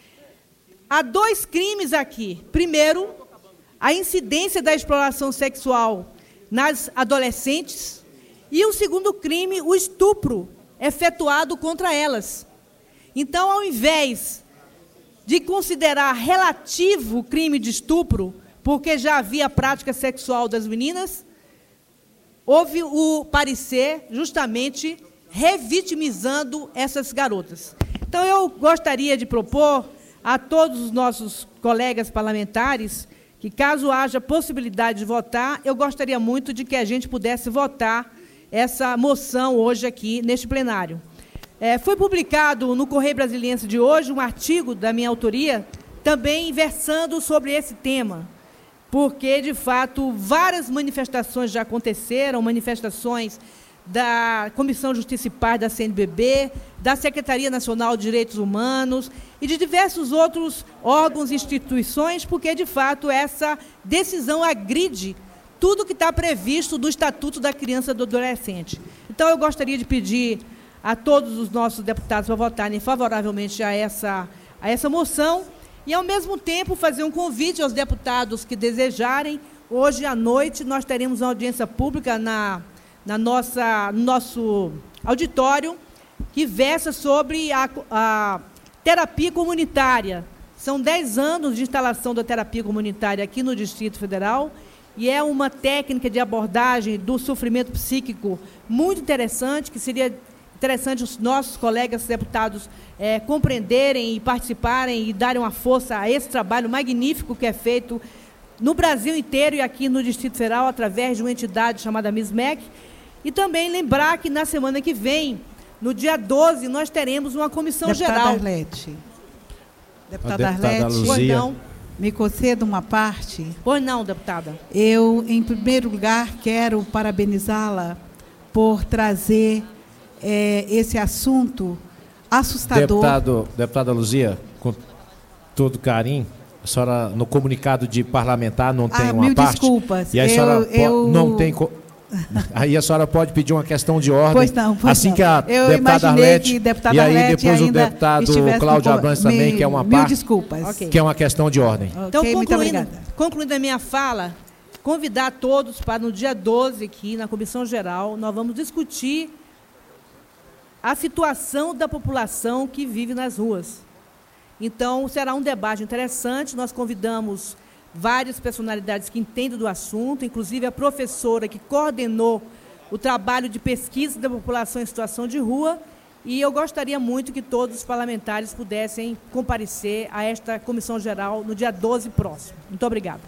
Há dois crimes aqui. Primeiro, a incidência da exploração sexual nas adolescentes e o segundo crime, o estupro efetuado contra elas. Então, ao invés de considerar relativo o crime de estupro, porque já havia prática sexual das meninas, houve o parecer justamente revitimizando essas garotas. Então, eu gostaria de propor a todos os nossos colegas parlamentares que, caso haja possibilidade de votar, eu gostaria muito de que a gente pudesse votar essa moção hoje aqui, neste plenário. É, foi publicado no Correio Brasiliense de hoje um artigo da minha autoria, também versando sobre esse tema, porque, de fato, várias manifestações já aconteceram, manifestações da Comissão Justiça e Paz da C N B B, da Secretaria Nacional de Direitos Humanos e de diversos outros órgãos e instituições, porque, de fato, essa decisão agride tudo que está previsto do Estatuto da Criança e do Adolescente. Então, eu gostaria de pedir a todos os nossos deputados para votarem favoravelmente a essa, a essa moção e, ao mesmo tempo, fazer um convite aos deputados que desejarem. Hoje à noite nós teremos uma audiência pública na, na nossa, no nosso auditório que versa sobre a, a terapia comunitária. São dez anos de instalação da terapia comunitária aqui no Distrito Federal e é uma técnica de abordagem do sofrimento psíquico muito interessante, que seria interessante os nossos colegas deputados é, compreenderem e participarem e darem uma força a esse trabalho magnífico que é feito no Brasil inteiro e aqui no Distrito Federal, através de uma entidade chamada MISMEC. E também lembrar que na semana que vem, no dia doze, nós teremos uma comissão Deputada geral. Arlete. Deputada, deputada Arlete, Pois não, me conceda uma parte. pois não, deputada. Eu, em primeiro lugar, quero parabenizá-la por trazer é, esse assunto assustador. Deputado, deputada Luzia, com todo carinho, a senhora, no comunicado de parlamentar, não tem Ah, uma mil parte. desculpas. E a Eu- senhora po- eu- não tem. co- Aí a senhora pode pedir uma questão de ordem. Pois não, pois assim não. que a Eu deputada imaginei Arlete, que deputada e aí Arlete depois o ainda deputado estivesse Cláudio com- Abrantes também, me- que é uma mil parte, desculpas. Ok. que é uma questão de ordem. Então, Ok, muito concluindo, obrigada. concluindo a minha fala, convidar todos para no dia doze, aqui na Comissão Geral, nós vamos discutir a situação da população que vive nas ruas. Então, será um debate interessante. Nós convidamos várias personalidades que entendem do assunto, inclusive a professora que coordenou o trabalho de pesquisa da população em situação de rua, e eu gostaria muito que todos os parlamentares pudessem comparecer a esta Comissão Geral no dia doze próximo. Muito obrigada.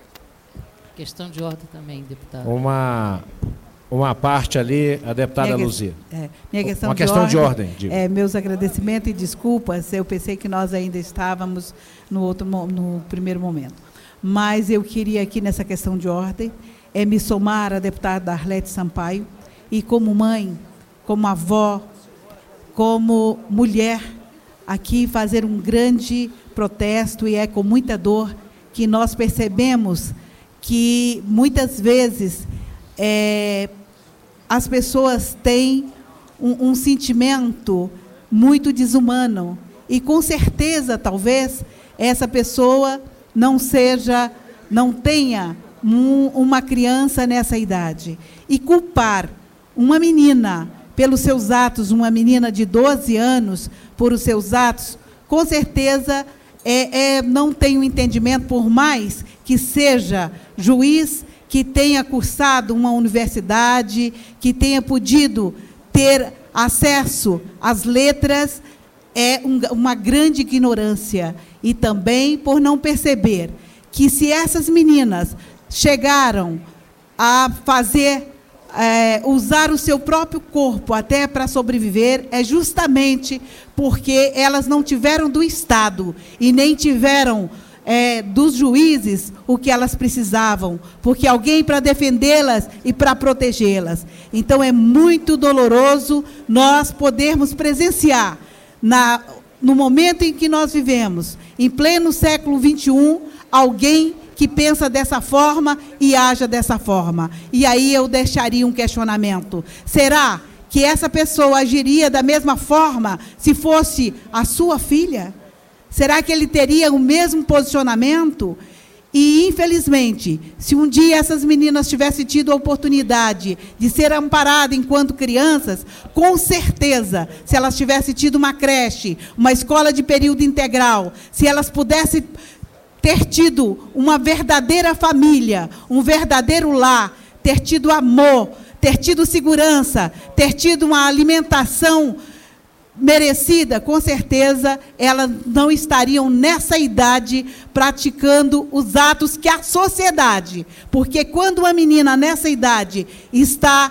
Questão de ordem também, deputado. Uma, uma parte ali, a deputada Minha que- Luzia. É, minha questão Uma de questão ordem, de ordem, digo. É, meus agradecimentos e desculpas, eu pensei que nós ainda estávamos no, outro, mo- no primeiro momento. Mas eu queria aqui, nessa questão de ordem, é me somar à deputada Arlete Sampaio e, como mãe, como avó, como mulher, aqui fazer um grande protesto, e é com muita dor que nós percebemos que, muitas vezes, é, as pessoas têm um, um sentimento muito desumano, e, com certeza, talvez, essa pessoa não seja, não tenha um, uma criança nessa idade. E culpar uma menina pelos seus atos, uma menina de doze anos, por os seus atos, com certeza é, é, não tem um entendimento, por mais que seja juiz, que tenha cursado uma universidade, que tenha podido ter acesso às letras, é um, uma grande ignorância. E também por não perceber que, se essas meninas chegaram a fazer, é, usar o seu próprio corpo até para sobreviver, é justamente porque elas não tiveram do Estado e nem tiveram é, dos juízes o que elas precisavam, porque alguém para defendê-las e para protegê-las. Então, é muito doloroso nós podermos presenciar, na, no momento em que nós vivemos, em pleno século vinte e um, alguém que pensa dessa forma e haja dessa forma. E aí eu deixaria um questionamento. Será que essa pessoa agiria da mesma forma se fosse a sua filha? Será que ele teria o mesmo posicionamento? E, infelizmente, se um dia essas meninas tivessem tido a oportunidade de ser amparadas enquanto crianças, com certeza, se elas tivessem tido uma creche, uma escola de período integral, se elas pudessem ter tido uma verdadeira família, um verdadeiro lar, ter tido amor, ter tido segurança, ter tido uma alimentação merecida, com certeza elas não estariam nessa idade praticando os atos que a sociedade, porque quando uma menina nessa idade está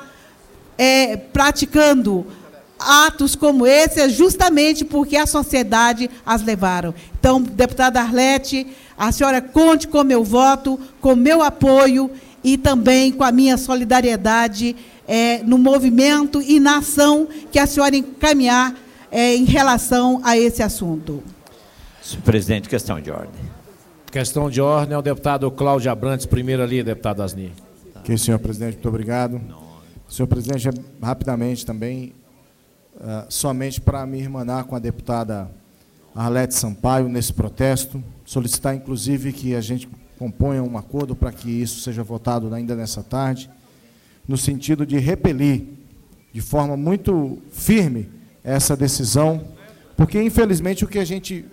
é, praticando atos como esse, é justamente porque a sociedade as levaram. Então, deputada Arlete, a senhora conte com meu voto, com meu apoio e também com a minha solidariedade é, no movimento e na ação que a senhora encaminhar é, em relação a esse assunto. Senhor presidente, questão de ordem. Questão de ordem é o deputado Cláudio Abrantes, primeiro ali, deputado Asni. Ok, senhor presidente, muito obrigado. Senhor presidente, rapidamente também, uh, somente para me irmanar com a deputada Arlete Sampaio nesse protesto, solicitar, inclusive, que a gente componha um acordo para que isso seja votado ainda nessa tarde, no sentido de repelir de forma muito firme essa decisão, porque, infelizmente, o que a gente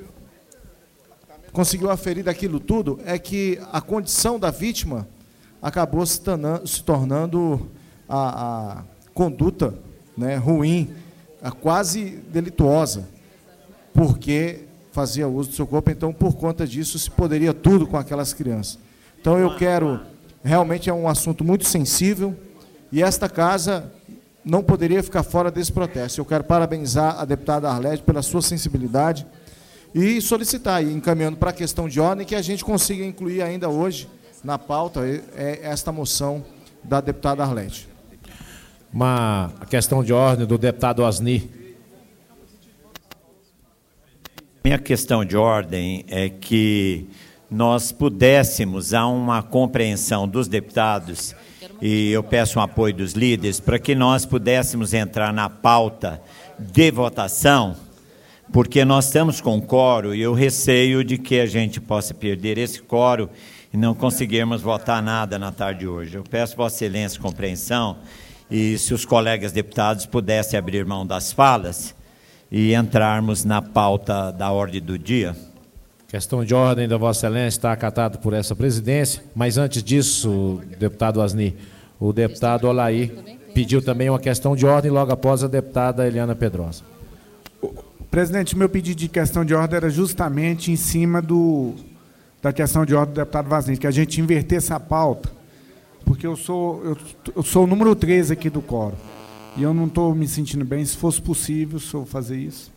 conseguiu aferir daquilo tudo é que a condição da vítima acabou se, tanando, se tornando a, a conduta, né, ruim quase delituosa, porque fazia uso do seu corpo, então, por conta disso, se poderia tudo com aquelas crianças. Então, eu quero, realmente é um assunto muito sensível, e esta casa não poderia ficar fora desse protesto. Eu quero parabenizar a deputada Arlete pela sua sensibilidade e solicitar, e encaminhando para a questão de ordem, que a gente consiga incluir ainda hoje na pauta é esta moção da deputada Arlete. Uma questão de ordem do deputado Osni. Minha questão de ordem é que nós pudéssemos, há uma compreensão dos deputados, e eu peço um apoio dos líderes, para que nós pudéssemos entrar na pauta de votação, porque nós estamos com quórum e eu receio de que a gente possa perder esse quórum e não conseguirmos votar nada na tarde de hoje. Eu peço Vossa Excelência compreensão, e se os colegas deputados pudessem abrir mão das falas e entrarmos na pauta da ordem do dia. Questão de ordem da Vossa Excelência está acatado por essa presidência, mas antes disso, deputado Osni, o deputado Olaí pediu também uma questão de ordem logo após a deputada Eliana Pedrosa. Presidente, meu pedido de questão de ordem era justamente em cima do, da questão de ordem do deputado Vazini, que a gente invertesse a pauta, porque eu sou, eu, eu sou o número treze aqui do quórum, e eu não estou me sentindo bem. Se fosse possível, o senhor fazer isso.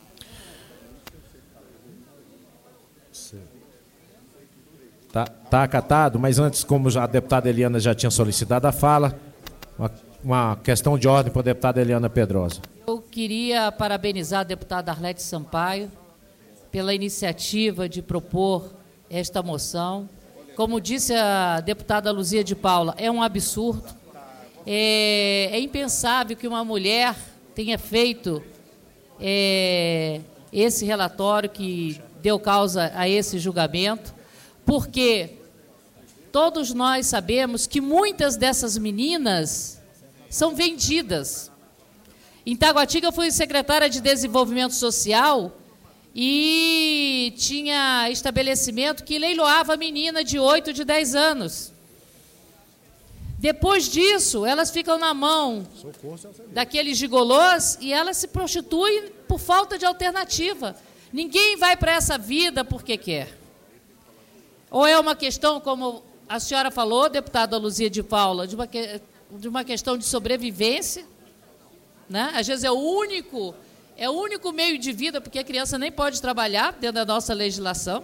Tá, tá acatado, mas antes, como já a deputada Eliana já tinha solicitado a fala, uma, uma questão de ordem para a deputada Eliana Pedrosa. Eu queria parabenizar a deputada Arlete Sampaio pela iniciativa de propor esta moção. Como disse a deputada Luzia de Paula, é um absurdo. É, é impensável que uma mulher tenha feito é, esse relatório que deu causa a esse julgamento, porque todos nós sabemos que muitas dessas meninas são vendidas. Em Taguatinga, eu fui secretária de Desenvolvimento Social e tinha estabelecimento que leiloava a menina de oito, de dez anos. Depois disso, elas ficam na mão daqueles gigolôs e elas se prostituem por falta de alternativa. Ninguém vai para essa vida porque quer. Ou é uma questão, como a senhora falou, deputada Luzia de Paula, de uma, que, de uma questão de sobrevivência, né? Às vezes é o único... É o único meio de vida, porque a criança nem pode trabalhar dentro da nossa legislação.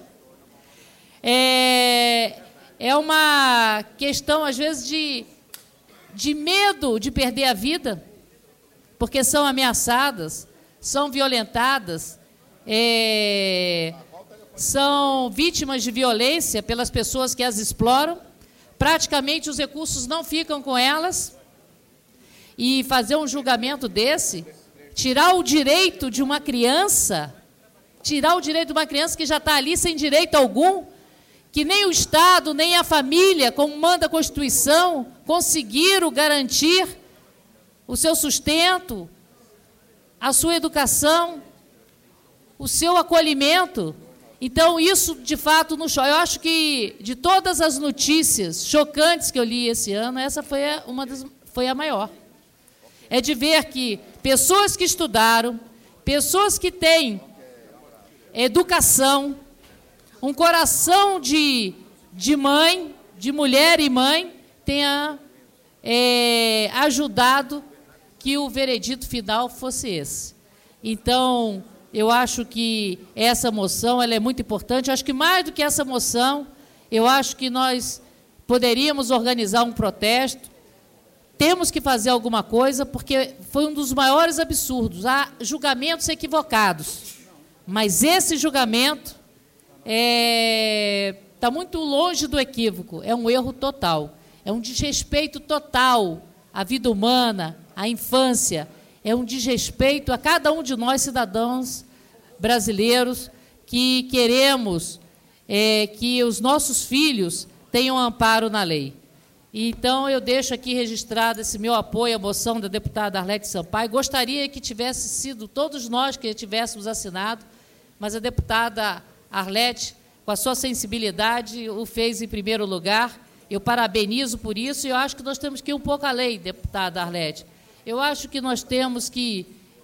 É, é uma questão, às vezes, de, de medo de perder a vida, porque são ameaçadas, são violentadas, é, são vítimas de violência pelas pessoas que as exploram. Praticamente os recursos não ficam com elas. E fazer um julgamento desse... Tirar o direito de uma criança, tirar o direito de uma criança que já está ali sem direito algum, que nem o Estado, nem a família, como manda a Constituição, conseguiram garantir o seu sustento, a sua educação, o seu acolhimento. Então, isso, de fato, não choca. Eu acho que, de todas as notícias chocantes que eu li esse ano, essa foi a, uma das, foi a maior. É de ver que pessoas que estudaram, pessoas que têm educação, um coração de, de mãe, de mulher e mãe, tenha é, ajudado que o veredito final fosse esse. Então, eu acho que essa moção ela é muito importante. Eu acho que mais do que essa moção, eu acho que nós poderíamos organizar um protesto. Temos que fazer alguma coisa, porque foi um dos maiores absurdos. Há julgamentos equivocados, mas esse julgamento está muito longe do equívoco. É um erro total, é um desrespeito total à vida humana, à infância, é um desrespeito a cada um de nós, cidadãos brasileiros, que queremos é, que os nossos filhos tenham amparo na lei. Então, eu deixo aqui registrado esse meu apoio à moção da deputada Arlete Sampaio. Gostaria que tivesse sido todos nós que tivéssemos assinado, mas a deputada Arlete, com a sua sensibilidade, o fez em primeiro lugar. Eu parabenizo por isso e eu acho que nós temos que ir um pouco além, deputada Arlete. Eu acho que nós temos que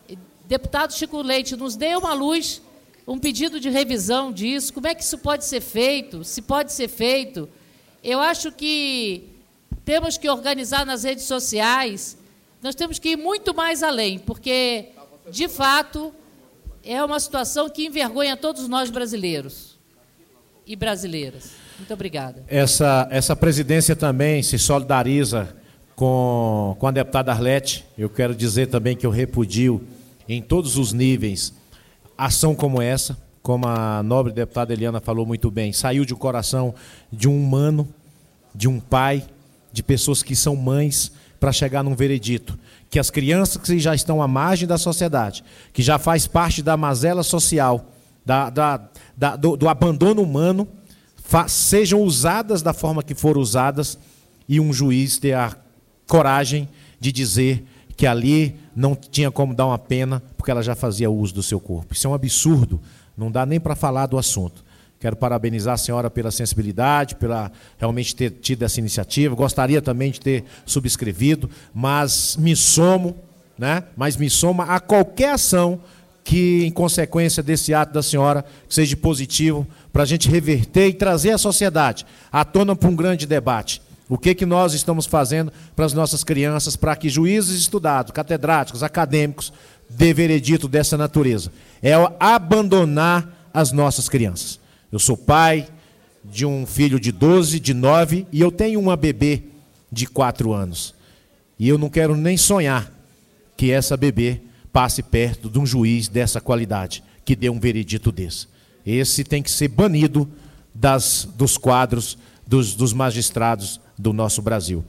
Deputado Chico Leite, nos dê uma luz, um pedido de revisão disso, como é que isso pode ser feito, se pode ser feito. Eu acho que temos que organizar nas redes sociais, nós temos que ir muito mais além, porque, de fato, é uma situação que envergonha todos nós brasileiros e brasileiras. Muito obrigada. Essa, essa presidência também se solidariza com, com a deputada Arlete. Eu quero dizer também que eu repudio em todos os níveis ação como essa, como a nobre deputada Eliana falou muito bem, saiu de um coração de um humano, de um pai, de pessoas que são mães, para chegar num veredito, que as crianças que já estão à margem da sociedade, que já faz parte da mazela social, da, da, da, do, do abandono humano, fa, sejam usadas da forma que foram usadas, e um juiz ter a coragem de dizer que ali não tinha como dar uma pena, porque ela já fazia uso do seu corpo. Isso é um absurdo, não dá nem para falar do assunto. Quero parabenizar a senhora pela sensibilidade, pela realmente ter tido essa iniciativa. Gostaria também de ter subscrevido, mas me somo, né? Mas me soma a qualquer ação que, em consequência desse ato da senhora, seja positivo, para a gente reverter e trazer a sociedade à tona para um grande debate. O que, que nós estamos fazendo para as nossas crianças, para que juízes estudados, catedráticos, acadêmicos, dê veredito dessa natureza? É abandonar as nossas crianças. Eu sou pai de um filho de doze, de nove, e eu tenho uma bebê de quatro anos. E eu não quero nem sonhar que essa bebê passe perto de um juiz dessa qualidade, que dê um veredito desse. Esse tem que ser banido das, dos quadros dos, dos magistrados do nosso Brasil.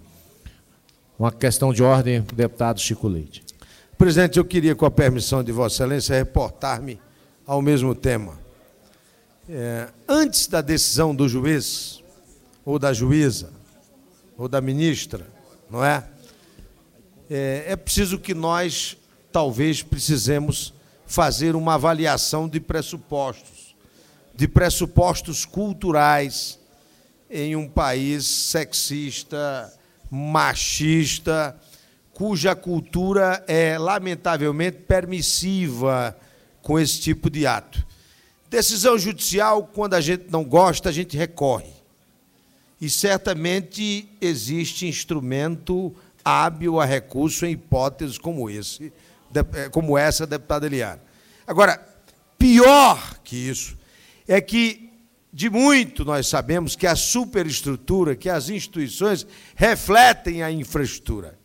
Uma questão de ordem, deputado Chico Leite. Presidente, eu queria, com a permissão de Vossa Excelência, reportar-me ao mesmo tema. É, antes da decisão do juiz, ou da juíza, ou da ministra, não é? É, é preciso que nós, talvez, precisemos fazer uma avaliação de pressupostos, de pressupostos culturais em um país sexista, machista, cuja cultura é, lamentavelmente, permissiva com esse tipo de ato. Decisão judicial, quando a gente não gosta, a gente recorre. E certamente existe instrumento hábil a recurso em hipóteses como, esse, como essa, deputada Eliana. Agora, pior que isso, é que, de muito, nós sabemos que a superestrutura, que as instituições refletem a infraestrutura.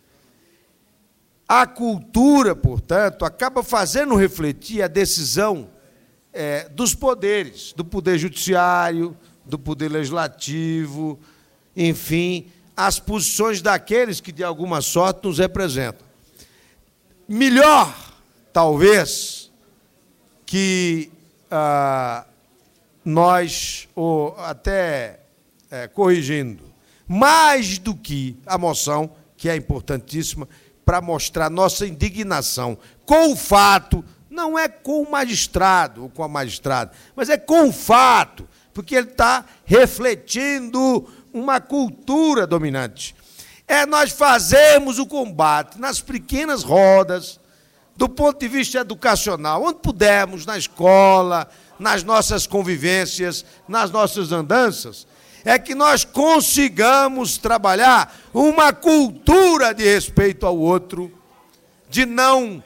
A cultura, portanto, acaba fazendo refletir a decisão É, dos poderes, do poder judiciário, do poder legislativo, enfim, as posições daqueles que, de alguma sorte, nos representam. Melhor, talvez, que ah, nós, ou até é, corrigindo, mais do que a moção, que é importantíssima, para mostrar nossa indignação com o fato. Não é com o magistrado ou com a magistrada, mas é com o fato, porque ele está refletindo uma cultura dominante. É nós fazermos o combate nas pequenas rodas, do ponto de vista educacional, onde pudermos, na escola, nas nossas convivências, nas nossas andanças, é que nós consigamos trabalhar uma cultura de respeito ao outro, de não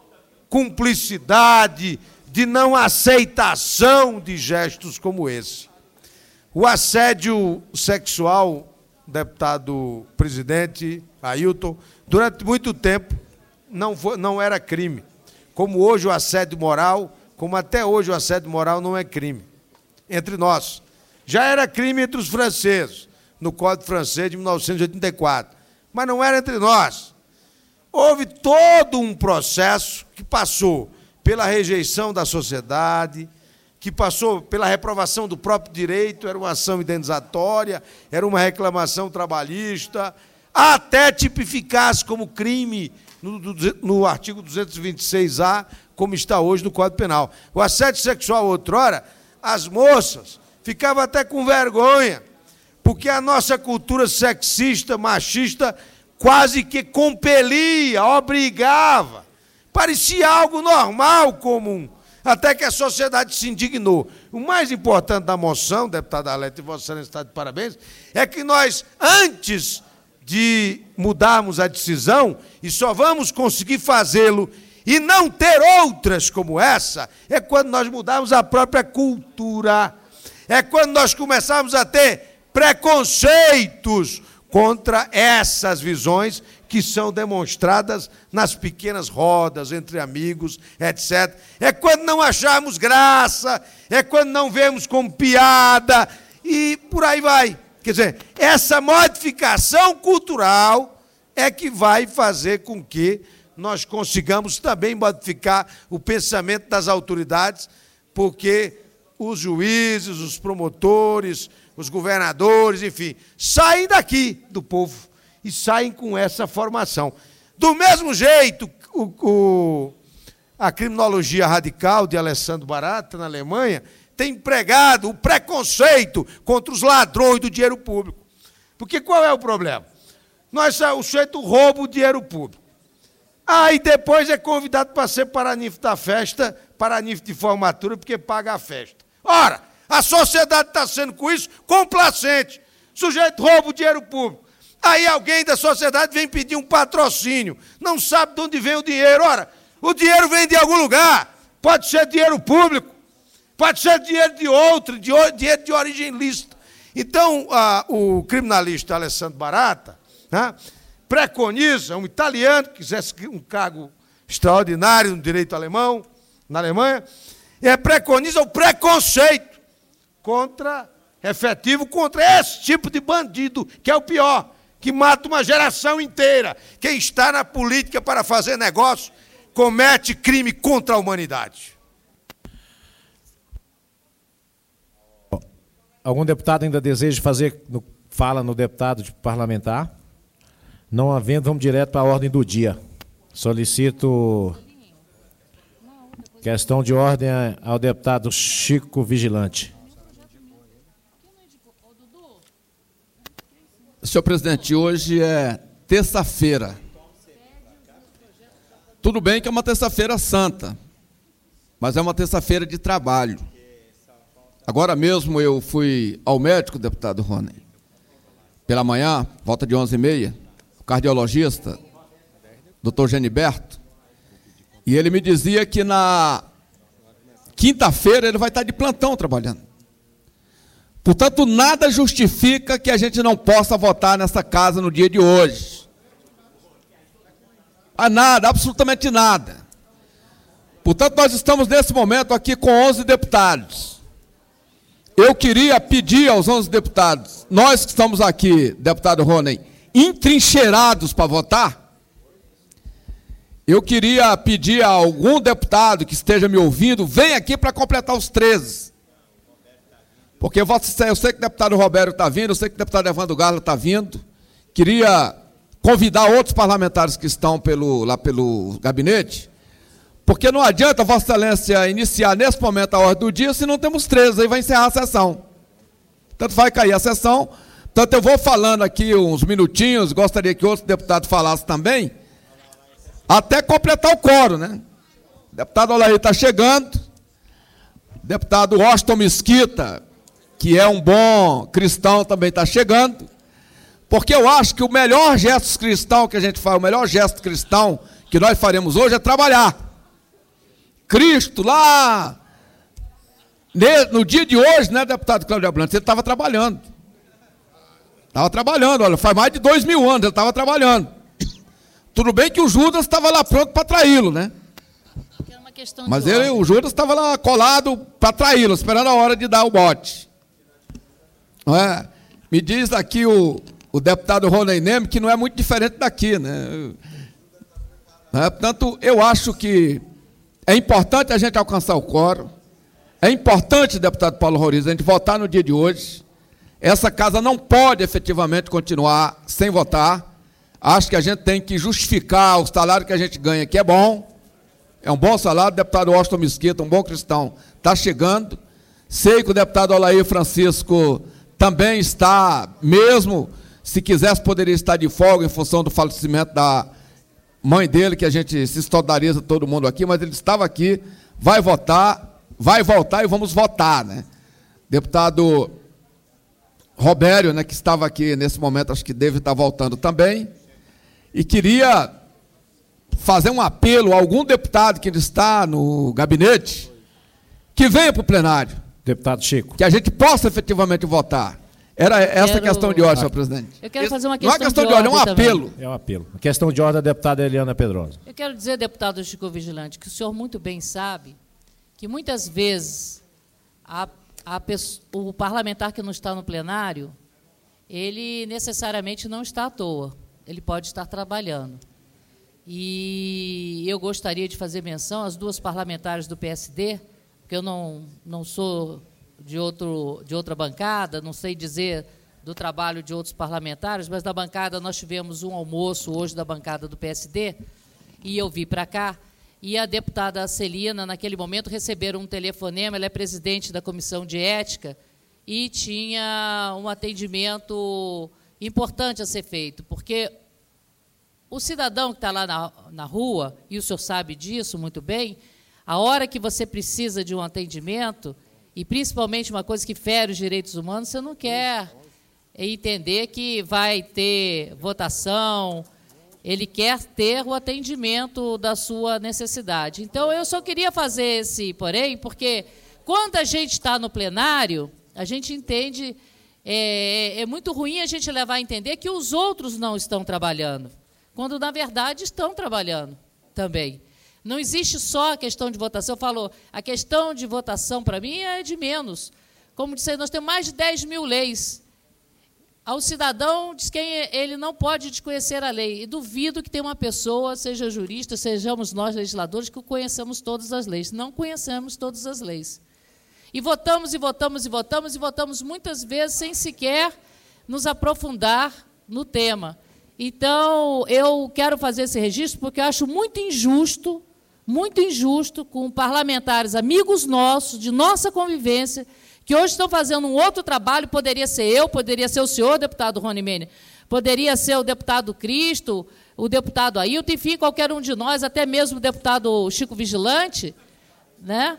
cumplicidade, de não aceitação de gestos como esse. O assédio sexual, deputado presidente Ailton, durante muito tempo não, foi, não era crime. Como hoje o assédio moral, como até hoje o assédio moral não é crime. Entre nós. Já era crime entre os franceses, no Código Francês de mil novecentos e oitenta e quatro. Mas não era entre nós. Houve todo um processo que passou pela rejeição da sociedade, que passou pela reprovação do próprio direito, era uma ação indenizatória, era uma reclamação trabalhista, até tipificar-se como crime no, no artigo duzentos e vinte e seis A, como está hoje no Código Penal. O assédio sexual, outrora, as moças ficavam até com vergonha, porque a nossa cultura sexista, machista, quase que compelia, obrigava, Parecia algo normal, comum, até que a sociedade se indignou. O mais importante da moção, deputada Arlete, e Vossa Excelência está de parabéns, é que nós, antes de mudarmos a decisão, e só vamos conseguir fazê-lo e não ter outras como essa, é quando nós mudarmos a própria cultura, é quando nós começarmos a ter preconceitos contra essas visões que são demonstradas nas pequenas rodas, entre amigos, etcétera. É quando não acharmos graça, é quando não vemos como piada, e por aí vai. Quer dizer, essa modificação cultural é que vai fazer com que nós consigamos também modificar o pensamento das autoridades, porque os juízes, os promotores, os governadores, enfim, saem daqui do povo e saem com essa formação. Do mesmo jeito, o, o, a criminologia radical de Alessandro Barata, na Alemanha, tem empregado o preconceito contra os ladrões do dinheiro público. Porque qual é o problema? Nós, o sujeito rouba o dinheiro público. Aí depois é convidado para ser paraninfo da festa, paraninfo de formatura, porque paga a festa. Ora, a sociedade está sendo com isso complacente. O sujeito rouba o dinheiro público. Aí alguém da sociedade vem pedir um patrocínio. Não sabe de onde vem o dinheiro. Ora, o dinheiro vem de algum lugar. Pode ser dinheiro público, pode ser dinheiro de outro, de, dinheiro de origem lícita. Então, a, o criminalista Alessandro Barata, né, preconiza um italiano que quisesse um cargo extraordinário no direito alemão, na Alemanha, é, preconiza o preconceito contra, efetivo contra esse tipo de bandido, que é o pior, que mata uma geração inteira. Quem está na política para fazer negócio comete crime contra a humanidade. Algum deputado ainda deseja fazer no, fala no deputado de parlamentar? Não havendo, vamos direto para a ordem do dia. Solicito questão de ordem ao deputado Chico Vigilante. Senhor presidente, hoje é terça-feira. Tudo bem que é uma terça-feira santa, mas é uma terça-feira de trabalho. Agora mesmo eu fui ao médico, deputado Rony, pela manhã, volta de onze e meia, o cardiologista, doutor Geniberto, e ele me dizia que na quinta-feira ele vai estar de plantão trabalhando. Portanto, nada justifica que a gente não possa votar nessa casa no dia de hoje. Ah, nada, absolutamente nada. Portanto, nós estamos nesse momento aqui com onze deputados. Eu queria pedir aos onze deputados, nós que estamos aqui, deputado Rony, entrincheirados para votar, eu queria pedir a algum deputado que esteja me ouvindo, venha aqui para completar os treze. Porque eu sei que o deputado Roberto está vindo, eu sei que o deputado Evandro Garla está vindo. Queria convidar outros parlamentares que estão pelo, lá pelo gabinete, porque não adianta Vossa Excelência iniciar nesse momento a ordem do dia se não temos treze, aí vai encerrar a sessão. Portanto, vai cair a sessão. Portanto, eu vou falando aqui uns minutinhos, gostaria que outros deputados falassem também, até completar o quórum, né? O deputado Olaí está chegando, o deputado Washington Mesquita, que é um bom cristão, também está chegando, porque eu acho que o melhor gesto cristão que a gente faz, o melhor gesto cristão que nós faremos hoje é trabalhar. Cristo, lá, no dia de hoje, né, deputado Cláudio Abrantes, ele estava trabalhando. Estava trabalhando, olha, faz mais de dois mil anos ele estava trabalhando. Tudo bem que o Judas estava lá pronto para traí-lo, né? Mas ele, o Judas estava lá colado para traí-lo, esperando a hora de dar o bote. Não é? Me diz aqui o, o deputado Rony Neme que não é muito diferente daqui, né? É, portanto, eu acho que é importante a gente alcançar o quórum, é importante, deputado Paulo Roriz, a gente votar no dia de hoje. Essa casa não pode efetivamente continuar sem votar. Acho que a gente tem que justificar o salário que a gente ganha, que é bom, é um bom salário. O deputado Washington Mesquita, um bom cristão, está chegando. Sei que o deputado Olaí Francisco também está, mesmo se quisesse, poderia estar de folga em função do falecimento da mãe dele, que a gente se solidariza todo mundo aqui, mas ele estava aqui, vai votar, vai voltar e vamos votar, né? Deputado Robério, né, que estava aqui nesse momento, acho que deve estar voltando também, e queria fazer um apelo a algum deputado que está no gabinete, que venha para o plenário. Deputado Chico. Que a gente possa efetivamente votar. Era essa Quero... questão de ordem, senhor presidente. Eu quero fazer uma questão Não é questão de, de ordem, é um também. apelo. É um apelo. A questão de ordem da deputada Eliana Pedrosa. Eu quero dizer, deputado Chico Vigilante, que o senhor muito bem sabe que muitas vezes a, a, o parlamentar que não está no plenário, ele necessariamente não está à toa. Ele pode estar trabalhando. E eu gostaria de fazer menção às duas parlamentares do P S D, porque eu não, não sou de, outro, de outra bancada, não sei dizer do trabalho de outros parlamentares, mas da bancada nós tivemos um almoço hoje da bancada do P S D, e eu vi para cá, e a deputada Celina, naquele momento, receberam um telefonema, ela é presidente da Comissão de Ética, e tinha um atendimento importante a ser feito, porque o cidadão que está lá na, na rua, e o senhor sabe disso muito bem, a hora que você precisa de um atendimento, e principalmente uma coisa que fere os direitos humanos, você não quer entender que vai ter votação, ele quer ter o atendimento da sua necessidade. Então, eu só queria fazer esse porém, porque quando a gente está no plenário, a gente entende, é, é muito ruim a gente levar a entender que os outros não estão trabalhando, quando, na verdade, estão trabalhando também. Não existe só a questão de votação. Eu falo, a questão de votação, para mim, é de menos. Como disse, nós temos mais de dez mil leis. Ao cidadão, diz que ele não pode desconhecer a lei. E duvido que tenha uma pessoa, seja jurista, sejamos nós, legisladores, que conheçamos todas as leis. Não conhecemos todas as leis. E votamos, e votamos, e votamos, e votamos muitas vezes sem sequer nos aprofundar no tema. Então, eu quero fazer esse registro porque eu acho muito injusto, muito injusto com parlamentares, amigos nossos, de nossa convivência, que hoje estão fazendo um outro trabalho, poderia ser eu, poderia ser o senhor, deputado Rony Mene, poderia ser o deputado Cristo, o deputado Ailton, enfim, qualquer um de nós, até mesmo o deputado Chico Vigilante, né?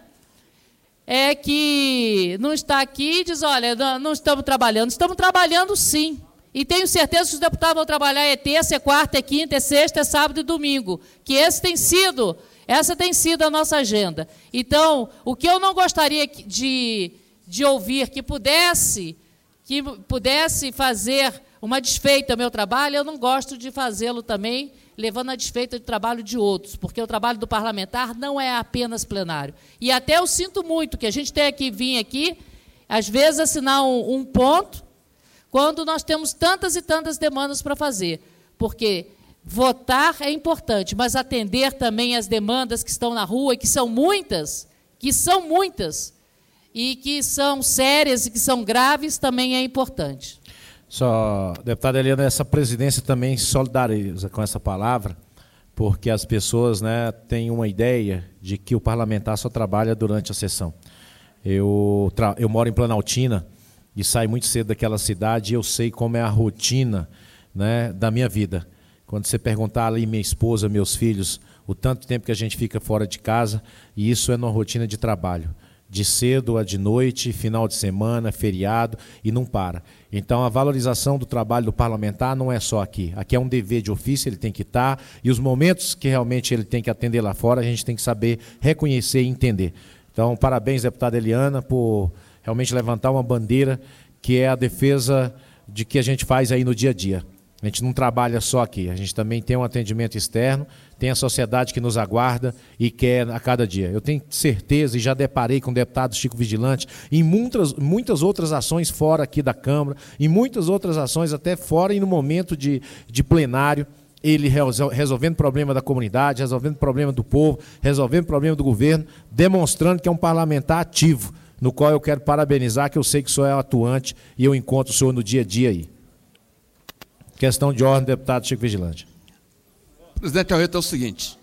É que não está aqui e diz, olha, não, não estamos trabalhando. Estamos trabalhando, sim. E tenho certeza que os deputados vão trabalhar é terça, é quarta, é quinta, é sexta, é sábado e domingo. Que esse tem sido, essa tem sido a nossa agenda. Então, o que eu não gostaria de, de ouvir, que pudesse, que pudesse fazer uma desfeita ao meu trabalho, eu não gosto de fazê-lo também, levando a desfeita do trabalho de outros, porque o trabalho do parlamentar não é apenas plenário. E até eu sinto muito que a gente tem que vir aqui, às vezes, assinar um, um ponto, quando nós temos tantas e tantas demandas para fazer, porque votar é importante, mas atender também as demandas que estão na rua, e que são muitas, que são muitas, e que são sérias e que são graves, também é importante. Só, deputada Eliana, essa presidência também solidariza com essa palavra, porque as pessoas, né, têm uma ideia de que o parlamentar só trabalha durante a sessão. Eu, tra eu moro em Planaltina, e saio muito cedo daquela cidade, e eu sei como é a rotina, né, da minha vida. Quando você perguntar ali, minha esposa, meus filhos, o tanto de tempo que a gente fica fora de casa, e isso é numa rotina de trabalho, de cedo a de noite, final de semana, feriado, e não para. Então, a valorização do trabalho do parlamentar não é só aqui. Aqui é um dever de ofício, ele tem que estar, e os momentos que realmente ele tem que atender lá fora, a gente tem que saber reconhecer e entender. Então, parabéns, deputada Eliana, por realmente levantar uma bandeira que é a defesa de que a gente faz aí no dia a dia. A gente não trabalha só aqui, a gente também tem um atendimento externo, tem a sociedade que nos aguarda e quer a cada dia. Eu tenho certeza, e já deparei com o deputado Chico Vigilante, em muitas, muitas outras ações fora aqui da Câmara, em muitas outras ações até fora e no momento de, de plenário, ele resolvendo o problema da comunidade, resolvendo o problema do povo, resolvendo o problema do governo, demonstrando que é um parlamentar ativo, no qual eu quero parabenizar, que eu sei que o senhor é atuante e eu encontro o senhor no dia a dia aí. Questão de ordem, deputado Chico Vigilante. Presidente Ailton, é o seguinte,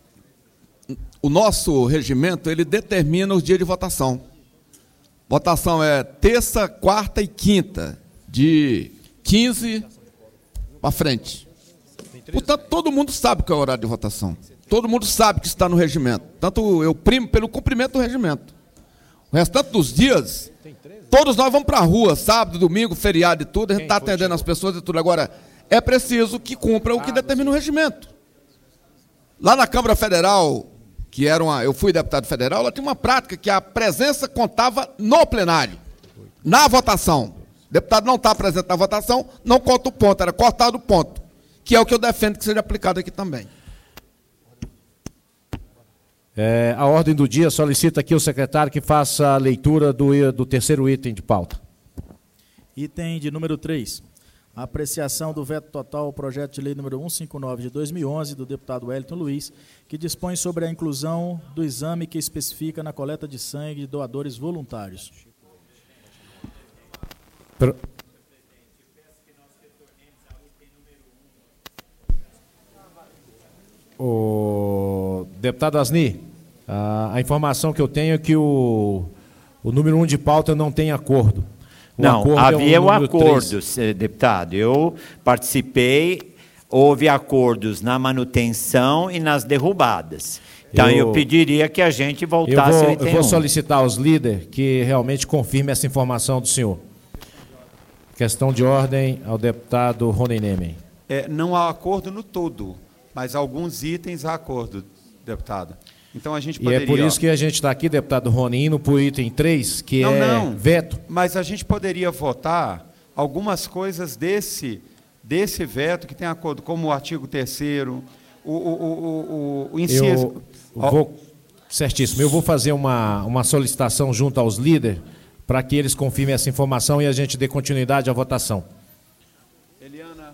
o nosso regimento, ele determina os dias de votação. Votação é terça, quarta e quinta, de quinze para frente. Portanto, todo mundo sabe que é o horário de votação. Todo mundo sabe que está no regimento. Tanto eu primo pelo cumprimento do regimento. O restante dos dias, todos nós vamos para a rua, sábado, domingo, feriado e tudo, a gente está atendendo as pessoas e tudo. Agora, é preciso que cumpra o que determina o regimento. Lá na Câmara Federal, que era uma, eu fui deputado federal, ela tinha uma prática que a presença contava no plenário, na votação. O deputado não está presente na votação, não conta o ponto, era cortado o ponto, que é o que eu defendo que seja aplicado aqui também. É, a ordem do dia solicita aqui o secretário que faça a leitura do, do terceiro item de pauta. Item de número três. A apreciação do veto total ao projeto de lei número cento e cinquenta e nove de dois mil e onze, do deputado Wellington Luiz, que dispõe sobre a inclusão do exame que especifica na coleta de sangue de doadores voluntários. Pro... O deputado Asni, a, a informação que eu tenho é que o, o número um de pauta não tem acordo. O não, acordo havia é o um acordo, três. Deputado. Eu participei, houve acordos na manutenção e nas derrubadas. Então, eu, eu pediria que a gente voltasse eu ao vou, eu vou solicitar aos líderes que realmente confirme essa informação do senhor. Questão de ordem ao deputado Rony Nemen. É, não há acordo no todo, mas alguns itens há acordo, deputado. Então a gente poderia... E é por isso que a gente está aqui, deputado Rony, indo para o item três, que não, é não, veto. Mas a gente poderia votar algumas coisas desse, desse veto que tem acordo, como o artigo terceiro, o, o, o, o, o inciso... Eu vou, certíssimo, eu vou fazer uma, uma solicitação junto aos líderes para que eles confirmem essa informação e a gente dê continuidade à votação. Eliana...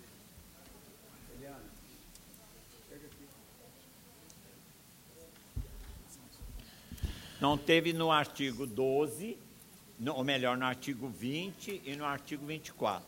Não teve no artigo doze, no, ou melhor, no artigo vinte e no artigo vinte e quatro.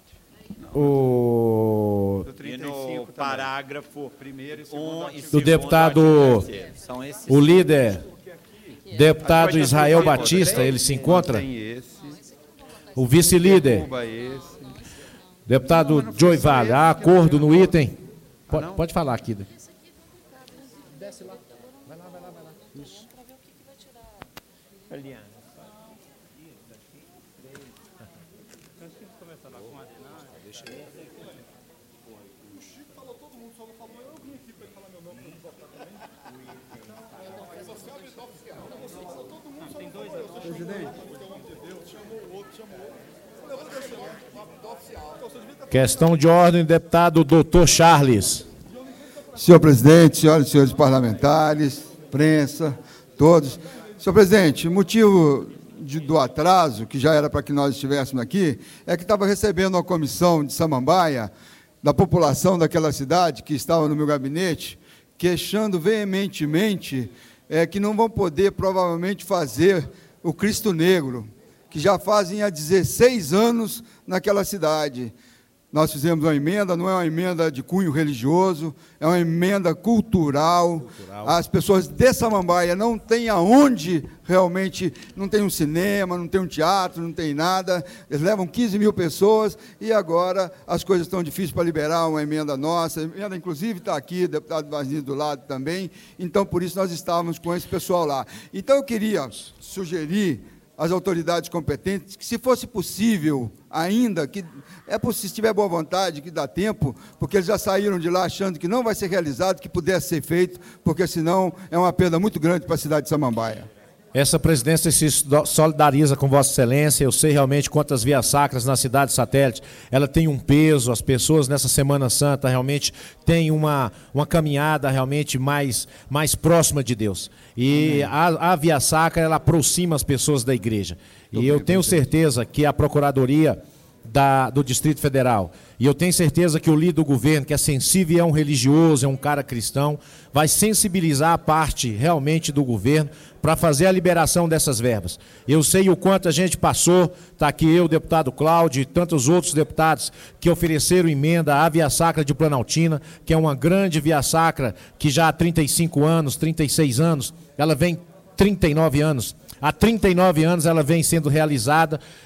O... E no parágrafo primeiro e segundo, um, do deputado, o líder, deputado Israel Batista, ele se encontra? O vice-líder, deputado Joey Vale, há acordo no item? Pode, pode falar aqui. Desce lá. Vai lá, vai lá, vai lá. Isso. Questão de ordem, deputado doutor Charles. Senhor presidente, senhoras e senhores parlamentares, prensa, todos. Senhor presidente, o motivo de, do atraso, que já era para que nós estivéssemos aqui, é que estava recebendo uma comissão de Samambaia, da população daquela cidade, que estava no meu gabinete, queixando veementemente é, que não vão poder, provavelmente, fazer o Cristo Negro, que já fazem há dezesseis anos naquela cidade. Nós fizemos uma emenda, não é uma emenda de cunho religioso, é uma emenda cultural. cultural. As pessoas de Samambaia não têm aonde realmente, não tem um cinema, não tem um teatro, não tem nada. Eles levam quinze mil pessoas e agora as coisas estão difíceis para liberar uma emenda nossa. A emenda, inclusive, está aqui, o deputado Vazini do lado também. Então, por isso, nós estávamos com esse pessoal lá. Então, eu queria sugerir às autoridades competentes que, se fosse possível ainda, que é possível, se tiver boa vontade, que dá tempo, porque eles já saíram de lá achando que não vai ser realizado, que pudesse ser feito, porque senão é uma perda muito grande para a cidade de Samambaia. Essa presidência se solidariza com Vossa Excelência. Eu sei realmente quantas vias sacras na cidade satélite, ela tem um peso, as pessoas nessa Semana Santa realmente têm uma, uma caminhada realmente mais, mais próxima de Deus. E a, a via sacra, ela aproxima as pessoas da igreja. E eu tenho certeza que a Procuradoria Da, do Distrito Federal, e eu tenho certeza que o líder do governo, que é sensível e é um religioso, é um cara cristão, vai sensibilizar a parte realmente do governo para fazer a liberação dessas verbas. Eu sei o quanto a gente passou, está aqui eu, o deputado Cláudio e tantos outros deputados que ofereceram emenda à Via Sacra de Planaltina, que é uma grande via sacra que já há trinta e cinco anos, trinta e seis anos, ela vem trinta e nove anos, há trinta e nove anos ela vem sendo realizada.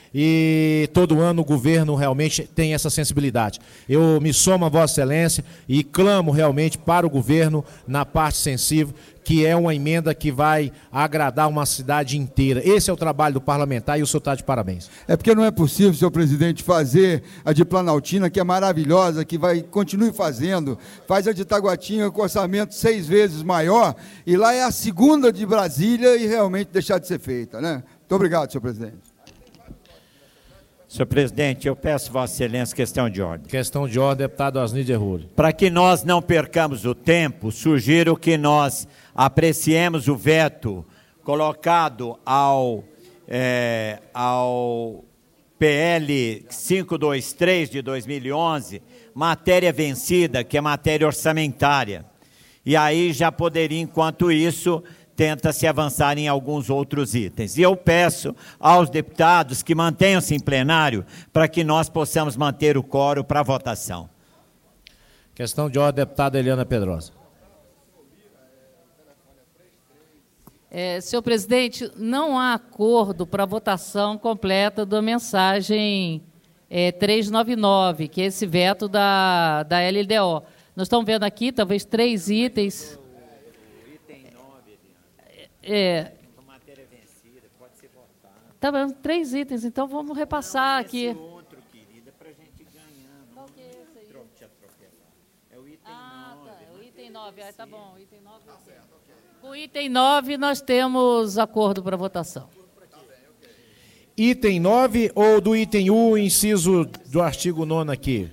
e todo ano o governo realmente tem essa sensibilidade. Eu me somo a Vossa Excelência e clamo realmente para o governo na parte sensível, que é uma emenda que vai agradar uma cidade inteira. Esse é o trabalho do parlamentar e o senhor está de parabéns. É porque não é possível, senhor presidente, fazer a de Planaltina, que é maravilhosa, que vai continue fazendo, faz a de Taguatinga com orçamento seis vezes maior, e lá é a segunda de Brasília e realmente deixar de ser feita, né? Muito obrigado, senhor presidente. Senhor presidente, eu peço Vossa Excelência questão de ordem. Questão de ordem, deputado Osni de Rúlio. Para que nós não percamos o tempo, sugiro que nós apreciemos o veto colocado ao, é, ao P L quinhentos e vinte e três de dois mil e onze, matéria vencida, que é matéria orçamentária. E aí já poderia, enquanto isso, tenta-se avançar em alguns outros itens. E eu peço aos deputados que mantenham-se em plenário para que nós possamos manter o quórum para a votação. Questão de ordem, deputada Eliana Pedrosa. É, senhor presidente, não há acordo para a votação completa da mensagem é, trezentos e noventa e nove, que é esse veto da, da L D O. Nós estamos vendo aqui, talvez, três itens. É, matéria vencida, pode ser votada. Tá bom, três itens, então vamos repassar aqui. Outro, querida, para a gente ganhar. Não, qual que é esse aí? Te atropelar. É o item ah, nove. Tá, o item nove, ah, tá bom. O item nove, tá certo, okay. Com o item nove, nós temos acordo para votação. Item nove ou do item um, inciso do artigo nono aqui?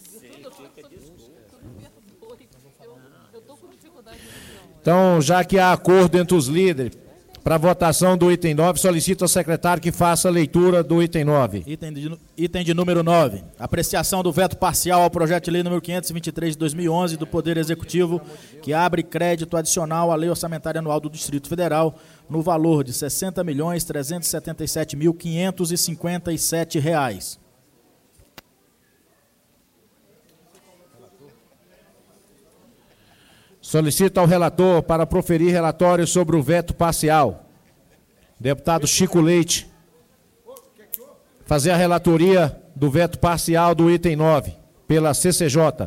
Então, já que há acordo entre os líderes para a votação do item nove, solicito ao secretário que faça a leitura do item nove. Item de, item de número nove. Apreciação do veto parcial ao projeto de lei número quinhentos e vinte e três de dois mil e onze do Poder Executivo, que abre crédito adicional à Lei Orçamentária Anual do Distrito Federal no valor de sessenta milhões trezentos e setenta e sete mil quinhentos e cinquenta e sete reais. Solicito ao relator para proferir relatório sobre o veto parcial. Deputado Chico Leite. Fazer a relatoria do veto parcial do item nove, pela C C J.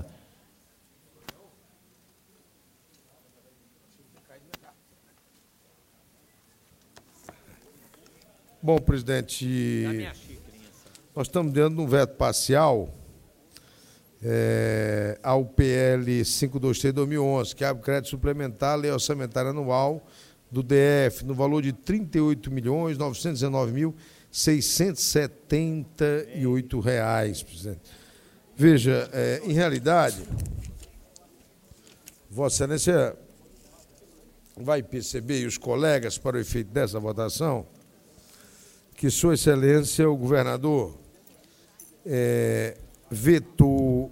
Bom, presidente, nós estamos dentro de um veto parcial É, ao P L quinhentos e vinte e três de dois mil e onze, que abre crédito suplementar à Lei Orçamentária Anual do D F, no valor de trinta e oito milhões novecentos e dezenove mil seiscentos e setenta e oito reais, presidente. Veja, é, em realidade, Vossa Excelência vai perceber, e os colegas, para o efeito dessa votação, que Sua Excelência, o governador, é, vetou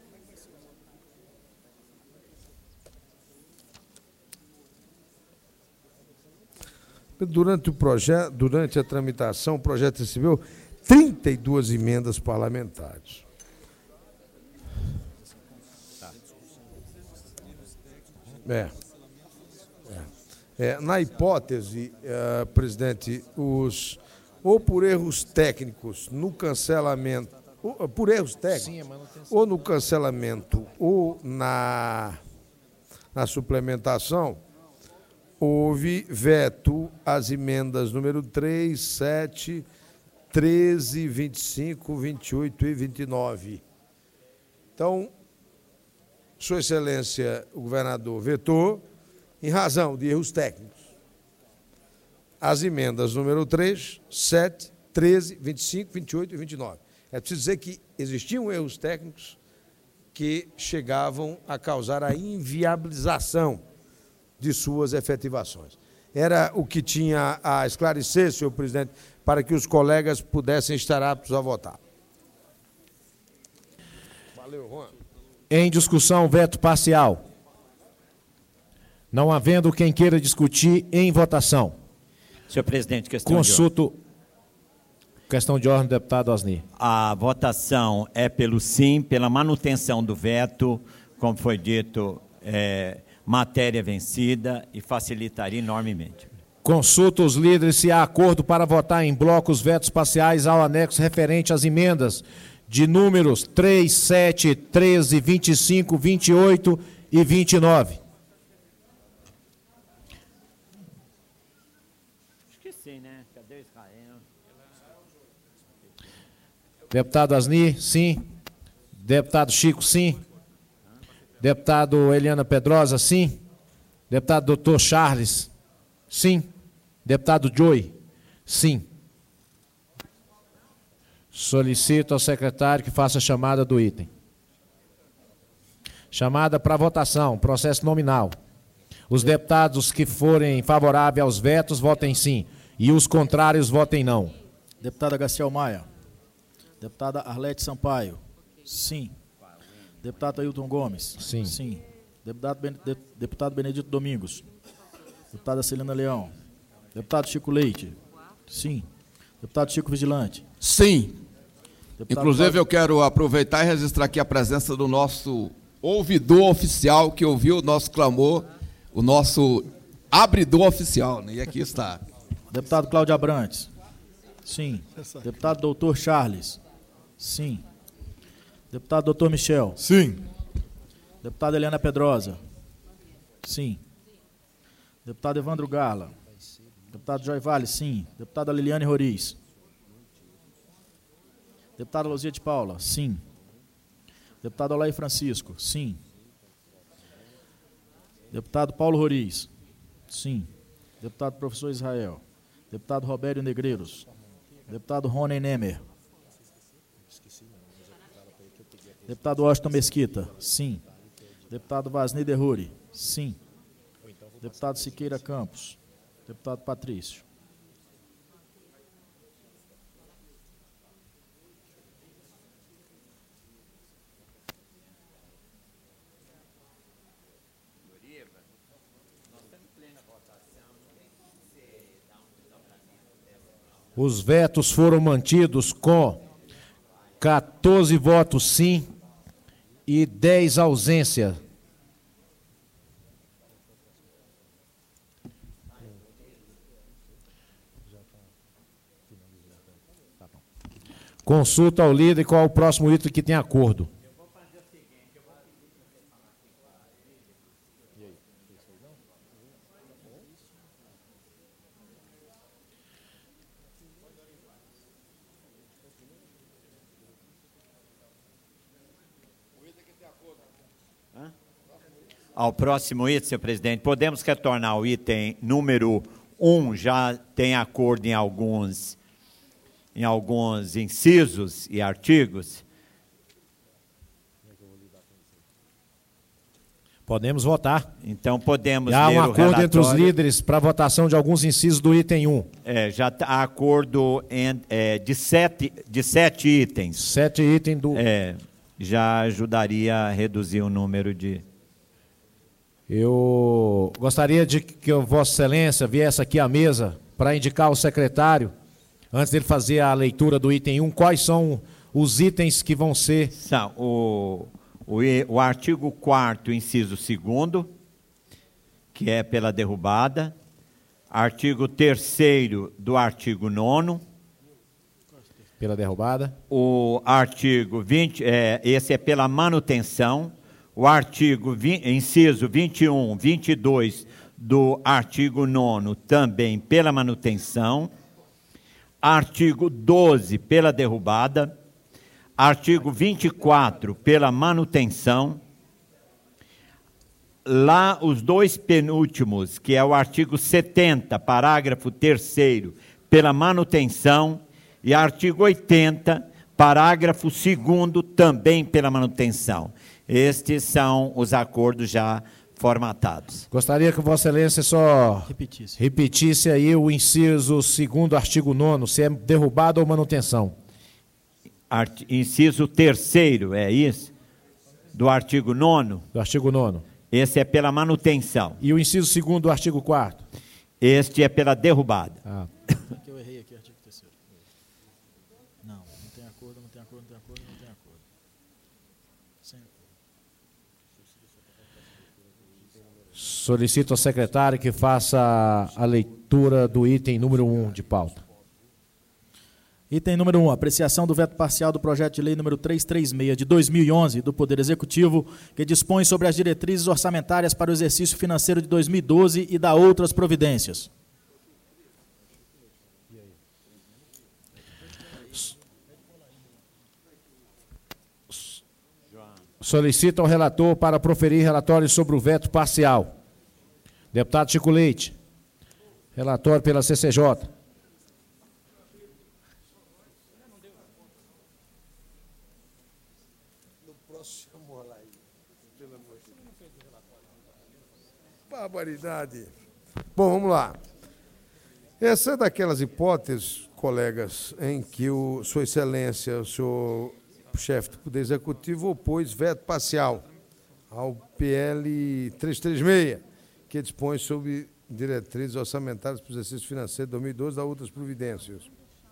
durante o projeto, durante a tramitação, o projeto recebeu trinta e duas emendas parlamentares. É. É. É, na hipótese, uh, presidente, os ou por erros técnicos no cancelamento, ou, por erros técnicos, ou no cancelamento ou na, na suplementação, houve veto às emendas número três, sete, treze, vinte e cinco, vinte e oito e vinte e nove. Então, Sua Excelência, o governador, vetou em razão de erros técnicos as emendas número três, sete, treze, vinte e cinco, vinte e oito e vinte e nove. É preciso dizer que existiam erros técnicos que chegavam a causar a inviabilização de suas efetivações. Era o que tinha a esclarecer, senhor presidente, para que os colegas pudessem estar aptos a votar. Valeu, Juan. Em discussão, veto parcial. Não havendo quem queira discutir, em votação. Senhor presidente, questão Consulto. de ordem. Questão de ordem, deputado Osni. A votação é pelo sim, pela manutenção do veto, como foi dito, é, matéria vencida, e facilitaria enormemente. Consulta os líderes se há acordo para votar em bloco os vetos parciais ao anexo referente às emendas de números três, sete, treze, vinte e cinco, vinte e oito e vinte e nove. Esqueci, né? Cadê o Israel? Deputado Asni, sim. Deputado Chico, sim. Deputado Eliana Pedrosa, sim. Deputado doutor Charles, sim. Deputado Joey, sim. Solicito ao secretário que faça a chamada do item. Chamada para votação, processo nominal. Os deputados que forem favoráveis aos vetos, votem sim. E os contrários, votem não. Deputada Gaciel Maia. Deputada Arlete Sampaio. Sim. Deputado Ailton Gomes. Sim. Sim. Deputado, ben, de, deputado Benedito Domingos. Deputada Celina Leão. Deputado Chico Leite. Sim. Deputado Chico Vigilante. Sim. Deputado Inclusive, Cláudio... eu quero aproveitar e registrar aqui a presença do nosso ouvidor oficial, que ouviu o nosso clamor, o nosso abridor oficial, né? E aqui está. Deputado Cláudio Abrantes. Sim. Deputado doutor Charles. Sim. Deputado doutor Michel. Sim. Deputada Eliana Pedrosa. Sim. Deputado Evandro Garla. Deputado Joy Vale, sim. Deputada Liliane Roriz. Deputada Luzia de Paula, sim. Deputado Olaí Francisco, sim. Deputado Paulo Roriz, sim. Deputado Professor Israel. Deputado Robério Negreiros. Deputado Rony Nemer. Deputado Washington Mesquita, sim. Deputado Vasney Derruri, sim. Deputado Siqueira Campos. Deputado Patrício. Os vetos foram mantidos com quatorze votos sim e dez ausências. Consulta ao líder qual é o próximo item que tem acordo. Ao próximo item, senhor presidente, podemos retornar ao item número um, já tem acordo em alguns, em alguns incisos e artigos. Podemos votar. Então podemos há ler um o acordo relatório. entre os líderes para votação de alguns incisos do item um. É, já há acordo em, é, de, sete, de sete itens. Sete itens do... É, já ajudaria a reduzir o número de... Eu gostaria de que Vossa Excelência viesse aqui à mesa para indicar ao secretário, antes dele fazer a leitura do item um, quais são os itens que vão ser... São o, o, o artigo quarto, inciso segundo, que é pela derrubada, artigo terceiro do artigo nono, pela derrubada, o artigo vinte, é, esse é pela manutenção, o artigo, inciso vinte e um, vinte e dois do artigo nono também pela manutenção, artigo doze pela derrubada, artigo vinte e quatro pela manutenção, lá os dois penúltimos, que é o artigo setenta, parágrafo terceiro, pela manutenção, e artigo oitenta, parágrafo segundo, também pela manutenção. Estes são os acordos já formatados. Gostaria que Vossa Excelência só repetisse, repetisse aí o inciso segundo, artigo nono, se é derrubada ou manutenção. Art, inciso terceiro, é isso? Do artigo nono? Do artigo nono. Esse é pela manutenção. E o inciso segundo do artigo quarto? Este é pela derrubada. Ah. Aqui eu errei aqui, artigo terceiro. Não, não tem acordo, não tem acordo, não tem acordo, não tem acordo. Sem acordo. Solicito ao secretário que faça a leitura. leitura do item número um de pauta. Item número um, apreciação do veto parcial do projeto de lei número trezentos e trinta e seis de dois mil e onze do Poder Executivo, que dispõe sobre as diretrizes orçamentárias para o exercício financeiro de dois mil e doze e dá outras providências. Solicita o relator para proferir relatório sobre o veto parcial. Deputado Chico Leite. Relatório pela C C J. Barbaridade. Bom, vamos lá. Essa é daquelas hipóteses, colegas, em que o Sua Excelência, o senhor chefe do Poder Executivo, opôs veto parcial ao P L trezentos e trinta e seis, que dispõe sobre diretrizes orçamentárias para o exercício financeiro de dois mil e doze, da outras providências.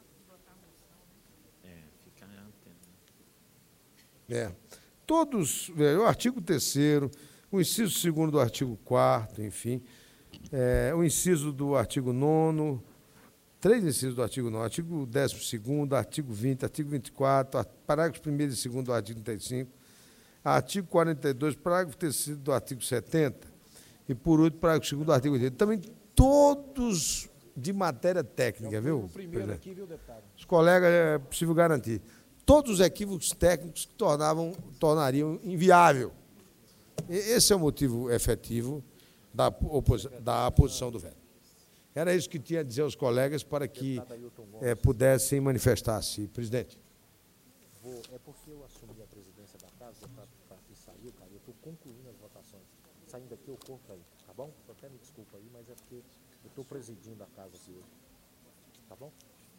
É. Todos, o artigo terceiro, o inciso segundo do artigo quarto, enfim, é, o inciso do artigo nono, três incisos do artigo nono, artigo décimo segundo, artigo vinte, artigo vinte e quatro, parágrafos primeiro e segundo do artigo trinta e cinco, artigo quarenta e dois, parágrafo terceiro do artigo setenta, e, por último, parágrafo segundo do artigo oitenta. Também todos de matéria técnica, viu? O primeiro aqui, viu, deputado? Os colegas, é possível garantir. Todos os equívocos técnicos que tornavam, tornariam inviável. Esse é o motivo efetivo da, opos, da posição do veto. Era isso que tinha a dizer aos colegas para que é, pudessem manifestar-se. Presidente. Vou, é porque eu assumi a presidência da casa, para que saiu, cara, eu estou concluindo as votações. Saindo daqui eu corro aí, tá bom? Até me desculpa aí, mas é porque eu estou presidindo a casa aqui hoje. Tá bom?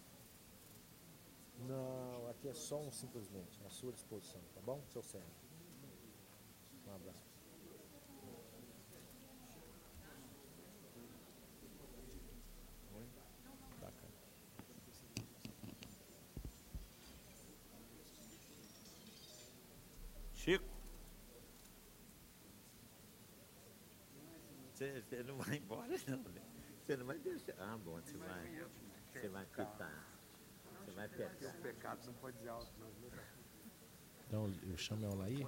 Não, aqui é só um simplesmente, à sua disposição, tá bom, seu Sérgio? Um abraço. Chico? Você, você não vai embora, não, né? Você não vai deixar. Ah, bom, você vai. Você vai quitar. Você vai pecar. Os pecados não pode dizer alto, não. Então, eu chamo ela aí.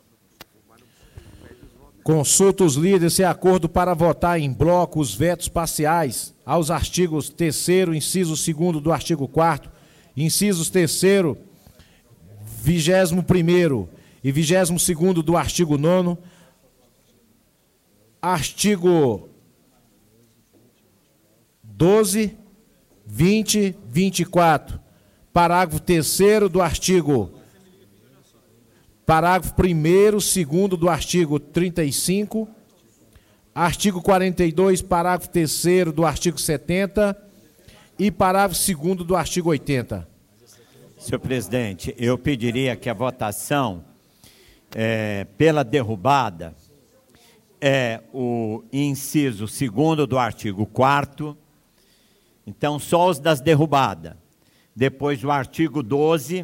Consulta os líderes se é acordo para votar em bloco os vetos parciais aos artigos terceiro, inciso segundo do artigo quarto, incisos terceiro, vigésimo primeiro e vigésimo segundo do artigo nono, artigo doze, vinte, vinte e quatro, parágrafo terceiro do artigo, parágrafo primeiro, segundo do artigo trinta e cinco, artigo quarenta e dois, parágrafo terceiro do artigo setenta e parágrafo segundo do artigo oitenta. Senhor presidente, eu pediria que a votação é, pela derrubada é o inciso segundo do artigo quarto, então só os das derrubadas. Depois o artigo doze,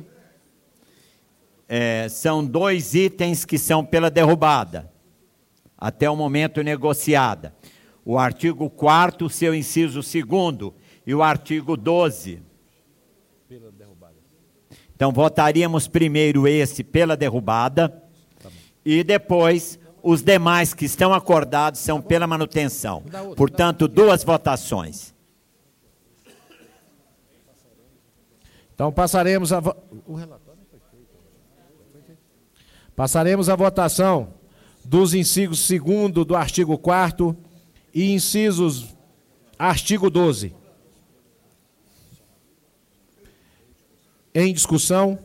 é, são dois itens que são pela derrubada, até o momento negociada. O artigo quarto, seu inciso segundo, e o artigo doze. Pela derrubada. Então votaríamos primeiro esse pela derrubada, tá, e depois os demais que estão acordados são pela manutenção. Portanto, duas votações. Então passaremos a vo... o relatório foi feito. Passaremos a votação dos incisos segundo do artigo quarto e incisos artigo doze. Em discussão.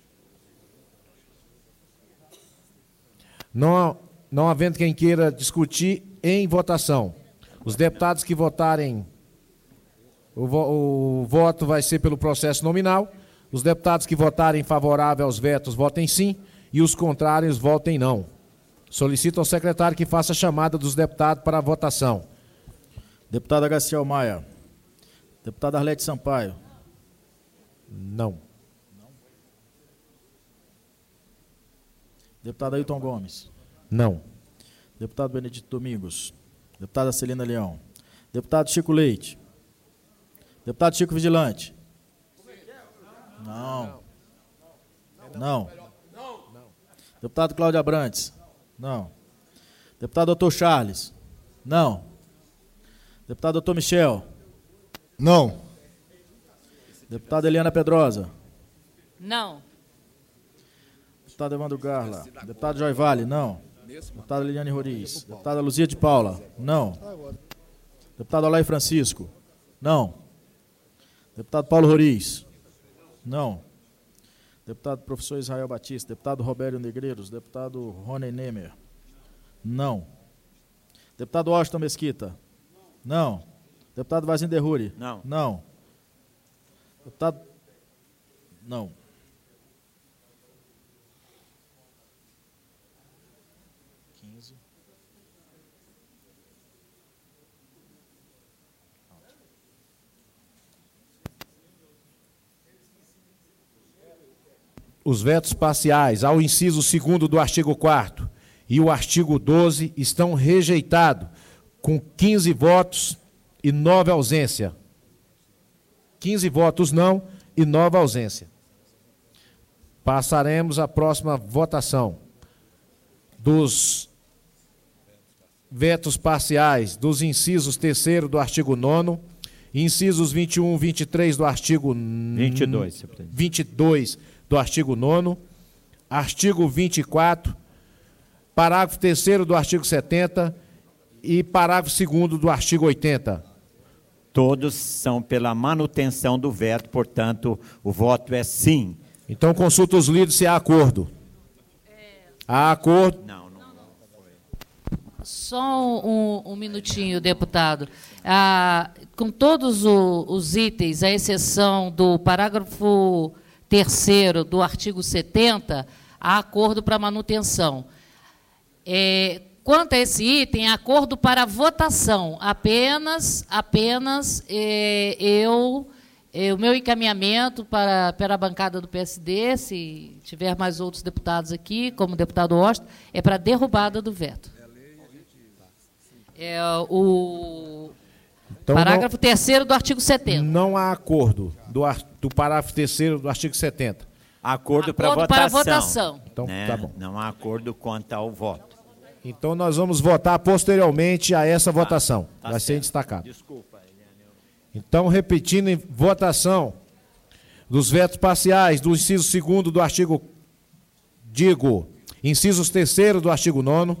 Não, não havendo quem queira discutir, em votação. Os deputados que votarem, o, vo, o voto vai ser pelo processo nominal. Os deputados que votarem favorável aos vetos, votem sim, e os contrários, votem não. Solicito ao secretário que faça a chamada dos deputados para a votação. Deputada Garcia Maia. Deputada Arlete Sampaio. Não. Deputada Ailton Gomes. Não. Deputado Benedito Domingos. Deputada Celina Leão. Deputado Chico Leite. Deputado Chico Vigilante. Não. Não. Deputado Cláudio Abrantes. Não. Deputado doutor Charles. Não. Deputado doutor Michel. Não. Deputada Eliana Pedrosa. Não. Deputado Evandro Garla. Deputado Joy Vale. Não. Deputada Liliane Roriz. Deputada Luzia de Paula. Não. Deputado Alain Francisco. Não. Deputado Paulo Roriz. Não. Deputado professor Israel Batista. Deputado Robério Negreiros. Deputado Rony Nemer. Não. Deputado Washington Mesquita. Não. Deputado Vazim Derruri. Não. Não. Deputado... Não. quinze. Os vetos parciais ao inciso segundo do artigo quarto e o artigo doze estão rejeitados, com quinze votos e nove ausência. quinze votos não e nove ausência. Passaremos à próxima votação dos vetos parciais dos incisos terceiro do artigo nono, incisos vinte e um, vinte e três do artigo vinte e dois, senhor presidente. vinte e dois do artigo nono, artigo vinte e quatro, parágrafo terceiro do artigo setenta e parágrafo segundo do artigo oitenta. Todos são pela manutenção do veto, portanto, o voto é sim. Então, consulta os líderes se há acordo. Há acordo? Não, não. Só um, um minutinho, deputado. Ah, com todos o, os itens, à exceção do parágrafo terceiro do artigo setenta, há acordo para manutenção. É, quanto a esse item, há acordo para votação. Apenas, apenas é, eu, é, o meu encaminhamento para, para a bancada do P S D, se tiver mais outros deputados aqui, como o deputado Washington, é para derrubada do veto. É o Então, parágrafo terceiro do artigo setenta. Não há acordo do, ar, do parágrafo terceiro do artigo setenta. Acordo, acordo para votação. para votação. Então, né? tá bom. Não há acordo quanto ao voto. Então, nós vamos votar posteriormente a essa Tá, votação. tá Vai ser certo. destacado. Desculpa, Eliane. Então, repetindo em votação dos vetos parciais do inciso segundo do artigo, digo, incisos terceiro do artigo nono,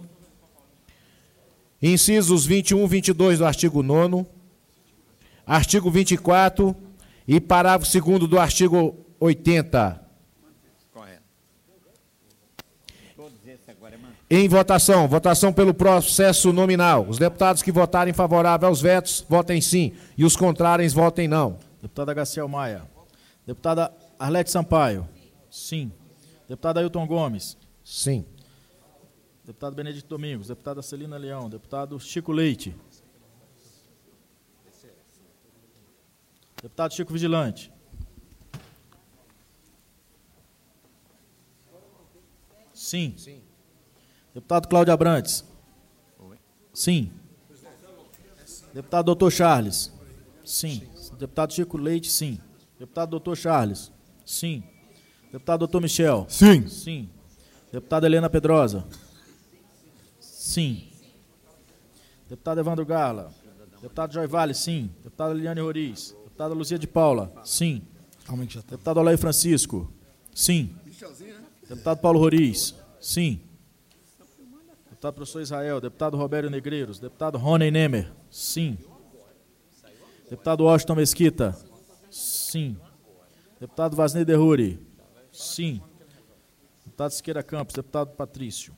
incisos vinte e um, vinte e dois do artigo nono, artigo vinte e quatro e parágrafo segundo do artigo oitenta. Correto. Todos esses agora é mantido. Em votação, votação pelo processo nominal. Os deputados que votarem favorável aos vetos, votem sim, e os contrários, votem não. Deputada Gaciel Maia. Deputada Arlete Sampaio. Sim. Deputado Ailton Gomes. Sim. Deputado Benedito Domingos. Deputada Celina Leão. Deputado Chico Leite. Deputado Chico Vigilante. Sim. Sim. Deputado Cláudio Abrantes. Sim. Deputado doutor Charles. Sim. Deputado Chico Leite, sim. Deputado doutor Charles. Sim. Deputado doutor Michel. Sim. Sim. Deputada Helena Pedrosa. Sim. Deputado Evandro Garla. Deputado Joy Vale, sim. Deputada Liliane Roriz. Deputada Luzia de Paula. Sim. Deputado Alain Francisco. Sim. Deputado Paulo Roriz. Sim. Deputado professor Israel. Deputado Robério Negreiros. Deputado Rony Nemer. Sim. Deputado Washington Mesquita. Sim. Deputado Vasney Derruri. Sim. Deputado Siqueira Campos. Deputado Patrício.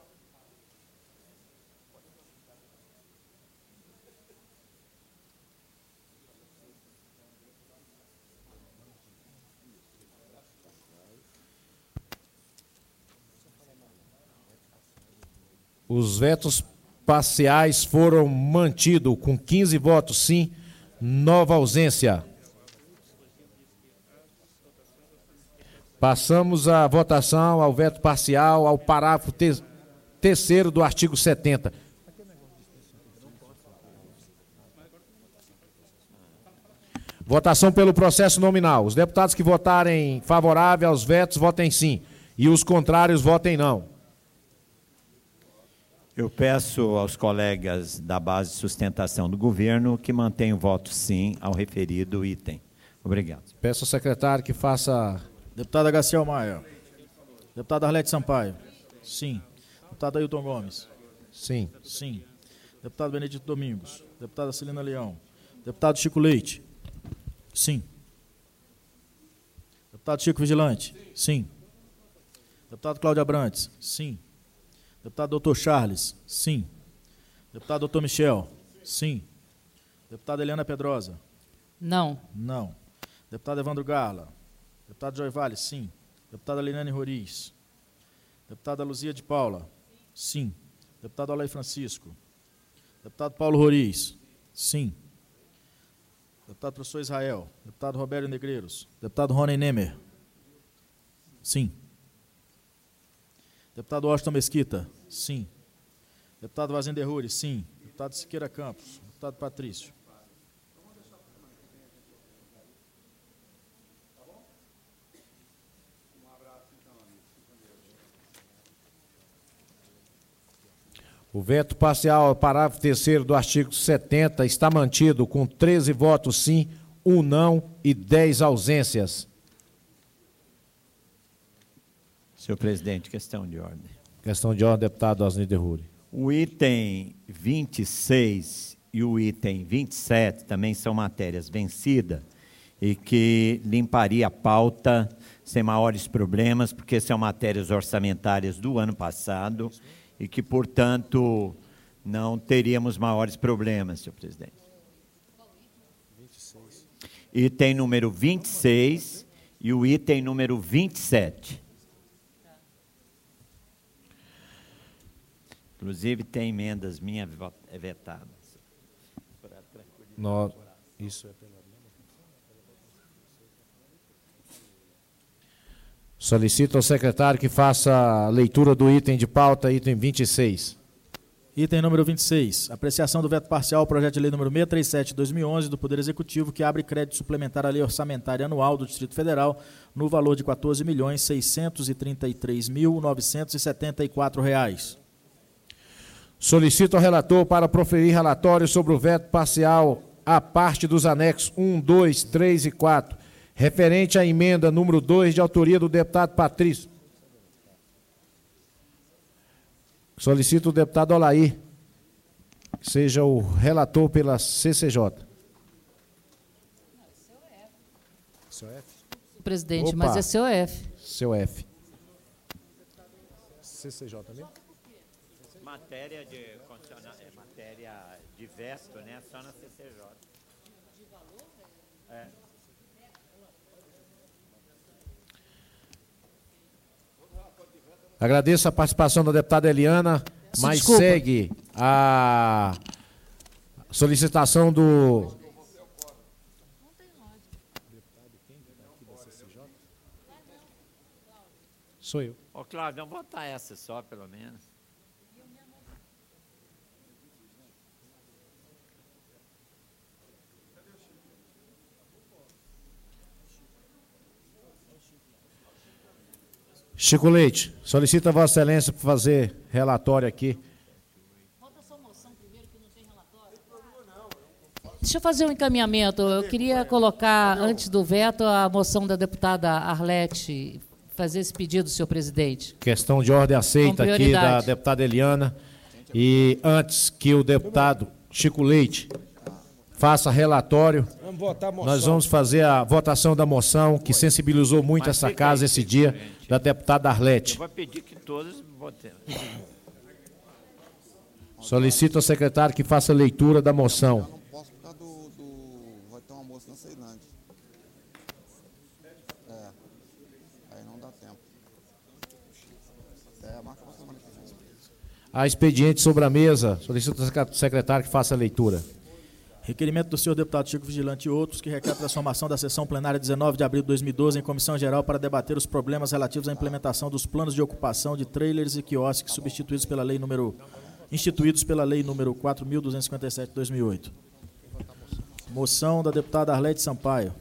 Os vetos parciais foram mantidos com quinze votos sim, nova ausência. Passamos à votação ao veto parcial ao parágrafo te terceiro do artigo setenta. Votação pelo processo nominal. Os deputados que votarem favorável aos vetos, votem sim. E os contrários, votem não. Eu peço aos colegas da base de sustentação do governo que mantenham o voto sim ao referido item. Obrigado. Peço ao secretário que faça... Deputada Gaciel Maia. Deputada Arlete Sampaio. Sim. Deputado Ailton Gomes. Sim. Sim. Deputado Benedito Domingos. Deputada Celina Leão. Deputado Chico Leite. Sim. Deputado Chico Vigilante. Sim. Deputado Cláudio Abrantes. Sim. Deputado doutor Charles. Sim. Deputado doutor Michel. Sim. Deputada Eliana Pedrosa. Não. Não. Deputado Evandro Garla. Deputado Joy Vale. Sim. Deputada Liliane Roriz. Deputada Luzia de Paula. Sim. Deputado Alain Francisco. Deputado Paulo Roriz. Sim. Deputado professor Israel. Deputado Roberto Negreiros. Deputado Rony Nemer. Sim. Deputado Washington Mesquita. Sim. Deputado Vazen Ruri. Sim. Deputado Siqueira Campos. Deputado Patrício. O veto parcial ao parágrafo terceiro do artigo setenta está mantido com treze votos sim, um não e dez ausências. Senhor presidente, questão de ordem. Questão de ordem, deputado Osni Derruri. O item vinte e seis e o item vinte e sete também são matérias vencidas e que limparia a pauta sem maiores problemas, porque são matérias orçamentárias do ano passado e que, portanto, não teríamos maiores problemas, senhor presidente. Item número vinte e seis e o item número vinte e sete. Inclusive, tem emendas minhas vetadas. No, isso é pela... Solicito ao secretário que faça a leitura do item de pauta, item vinte e seis. Item número vinte e seis. Apreciação do veto parcial ao projeto de lei número seiscentos e trinta e sete de dois mil e onze do Poder Executivo, que abre crédito suplementar à lei orçamentária anual do Distrito Federal no valor de quatorze milhões seiscentos e trinta e três mil novecentos e setenta e quatro reais. Solicito ao relator para proferir relatório sobre o veto parcial à parte dos anexos um, dois, três e quatro, referente à emenda número dois, de autoria do deputado Patrício. Solicito o deputado Olair, que seja o relator pela C C J. Seu F? Presidente, Opa. mas é seu F. Seu F. C C J também? Matéria de, é, matéria de veto, né? Só na C C J. É. Agradeço a participação da deputada Eliana, mas Desculpa. segue a solicitação do... Sou eu. Ô, Cláudio, vamos botar essa só, pelo menos. Chico Leite, solicita a Vossa Excelência para fazer relatório aqui. Deixa eu fazer um encaminhamento. Eu queria colocar, antes do veto, a moção da deputada Arlete, fazer esse pedido, senhor presidente. Questão de ordem aceita aqui da deputada Eliana. E antes que o deputado Chico Leite faça relatório, nós vamos fazer a votação da moção, que sensibilizou muito Mas essa casa aí, esse dia, da deputada Arlete. Eu vou pedir que todos votem. Solicito ao secretário que faça a leitura da moção. Não posso por causa do, do... vai ter um almoço na Ceilândia. É. Aí não dá tempo. É, marca pra semana que vem. Há expediente sobre a mesa. Solicito ao secretário que faça a leitura. Requerimento do senhor deputado Chico Vigilante e outros, que requer a transformação da sessão plenária dezenove de abril de dois mil e doze em comissão geral para debater os problemas relativos à implementação dos planos de ocupação de trailers e quiosques substituídos pela lei número instituídos pela lei número quatro mil duzentos e cinquenta e sete de dois mil e oito. Moção da deputada Arlete Sampaio.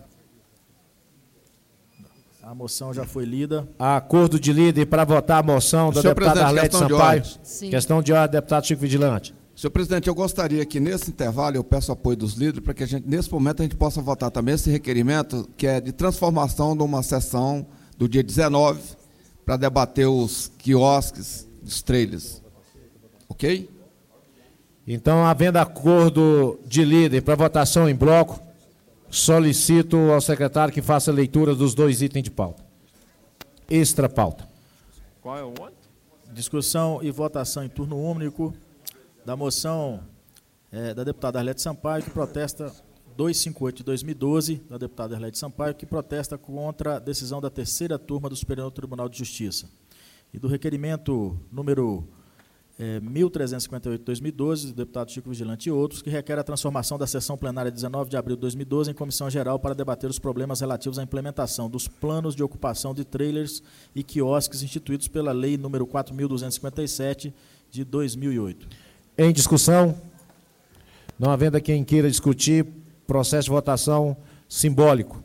A moção já foi lida. Acordo de líder para votar a moção da Senhor deputada Arlete questão de Sampaio. ordem. Sim. Questão de ordem, deputado Chico Vigilante. Senhor presidente, eu gostaria que nesse intervalo eu peço apoio dos líderes para que a gente, nesse momento, a gente possa votar também esse requerimento, que é de transformação de uma sessão do dia dezenove para debater os quiosques dos trailers. Ok? Então, havendo acordo de líder para votação em bloco, solicito ao secretário que faça a leitura dos dois itens de pauta. Extra pauta. Qual é o outro? Discussão e votação em turno único da moção é, da deputada Arlete Sampaio, que protesta duzentos e cinquenta e oito de dois mil e doze, da deputada Arlete Sampaio, que protesta contra a decisão da terceira turma do Superior Tribunal de Justiça. E do requerimento número é, mil trezentos e cinquenta e oito de dois mil e doze, do deputado Chico Vigilante e outros, que requer a transformação da sessão plenária dezenove de abril de dois mil e doze em comissão geral para debater os problemas relativos à implementação dos planos de ocupação de trailers e quiosques instituídos pela Lei número quatro mil duzentos e cinquenta e sete de dois mil e oito. Em discussão, não havendo quem queira discutir, processo de votação simbólico.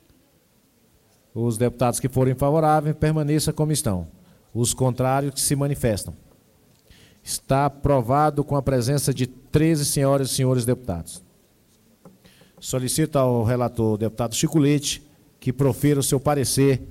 Os deputados que forem favoráveis, permaneçam como estão. Os contrários que se manifestam. Está aprovado com a presença de treze senhoras e senhores deputados. Solicito ao relator, deputado Chico Leite, que profira o seu parecer.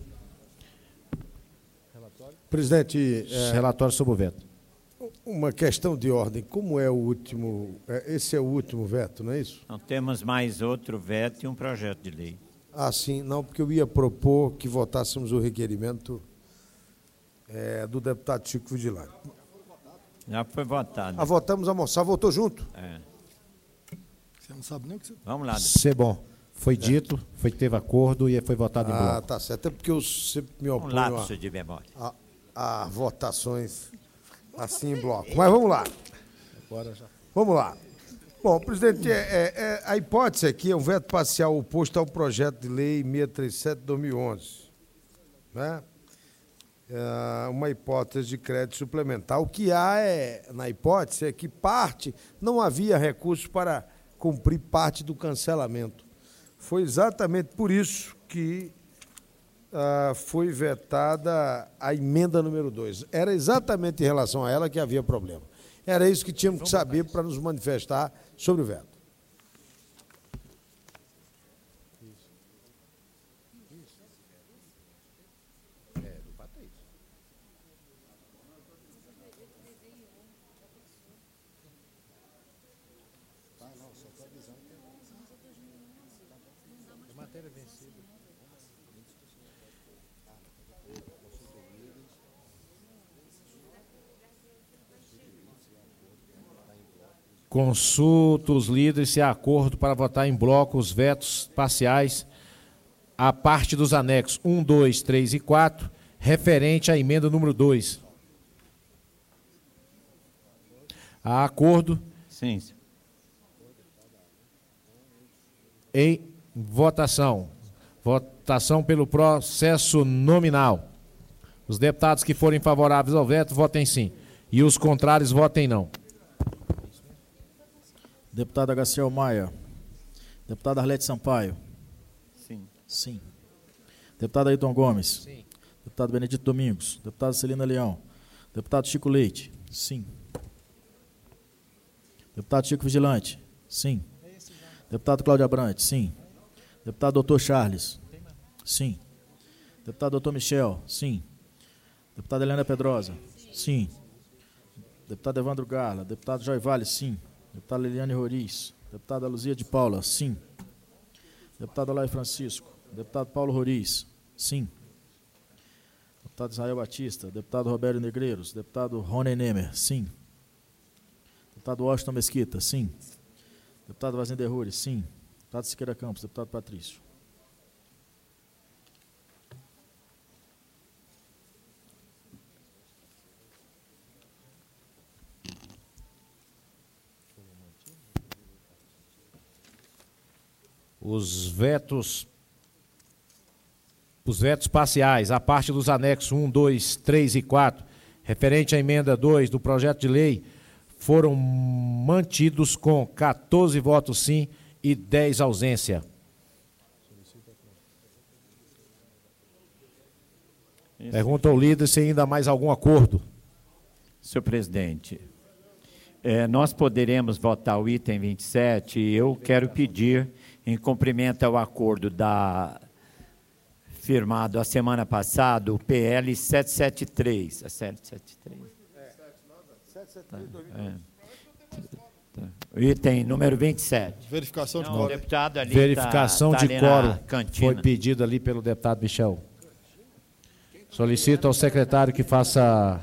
Presidente, é, relatório sobre o veto. Uma questão de ordem. Como é o último... É, esse é o último veto, não é isso? Não temos mais outro veto e um projeto de lei. Ah, sim. Não, porque eu ia propor que votássemos o requerimento é, do deputado Chico Vigilante. Já foi votado. Ah, votamos a moção. Votou junto? É. Você não sabe nem o que você... Vamos lá. Ser bom. Foi dito, foi que teve acordo e foi votado em bloco. Ah, tá certo. É porque eu sempre me Um oponho lapso a, de memória. a, a votações assim em bloco. Mas vamos lá. Agora já. Vamos lá. Bom, presidente, é, é, é, a hipótese aqui é um veto parcial oposto ao projeto de lei seiscentos e trinta e sete de dois mil e onze. Né? É uma hipótese de crédito suplementar. O que há é, na hipótese é que parte, não havia recursos para cumprir parte do cancelamento. Foi exatamente por isso que ah, foi vetada a emenda número dois. Era exatamente em relação a ela que havia problema. Era isso que tínhamos que saber para nos manifestar sobre o veto. Consulto os líderes se há acordo para votar em bloco os vetos parciais à parte dos anexos um, dois, três e quatro, referente à emenda número dois. Há acordo? Sim. Em votação. Votação pelo processo nominal. Os deputados que forem favoráveis ao veto, votem sim. E os contrários, votem não. Deputado Agaciel Maia. Deputado Arlete Sampaio. Sim. Sim. Deputado Ailton Gomes. Sim. Deputado Benedito Domingos. Deputado Celina Leão. Deputado Chico Leite. Sim. Deputado Chico Vigilante. Sim. Deputado Cláudio Abrantes. Sim. Deputado doutor Charles. Sim. Deputado doutor Michel. Sim. Deputada Helena Pedrosa. Sim. Deputado Evandro Garla. Deputado Joy Vale. Sim. Deputada Liliane Roriz. Deputada Luzia de Paula. Sim. Deputado Alain Francisco. Deputado Paulo Roriz. Sim. Deputado Israel Batista. Deputado Roberto Negreiros. Deputado Rony Nemer. Sim. Deputado Washington Mesquita. Sim. Deputado Vazinder Rures. Sim. Deputado Siqueira Campos. Deputado Patrício. Os vetos, os vetos parciais, a parte dos anexos um, dois, três e quatro, referente à emenda dois do projeto de lei, foram mantidos com quatorze votos sim e dez ausência. Pergunta ao líder se ainda há mais algum acordo. Senhor presidente, é, nós poderemos votar o item vinte e sete e eu quero pedir, em cumprimento ao acordo da, firmado a semana passada, o P L setecentos e setenta e três. É setecentos e setenta e três? É. Tá. O item número vinte e sete. Verificação de Não, quórum. deputado ali Verificação tá, tá de ali na quórum. cantina. Foi pedido ali pelo deputado Michel. Solicito ao secretário que faça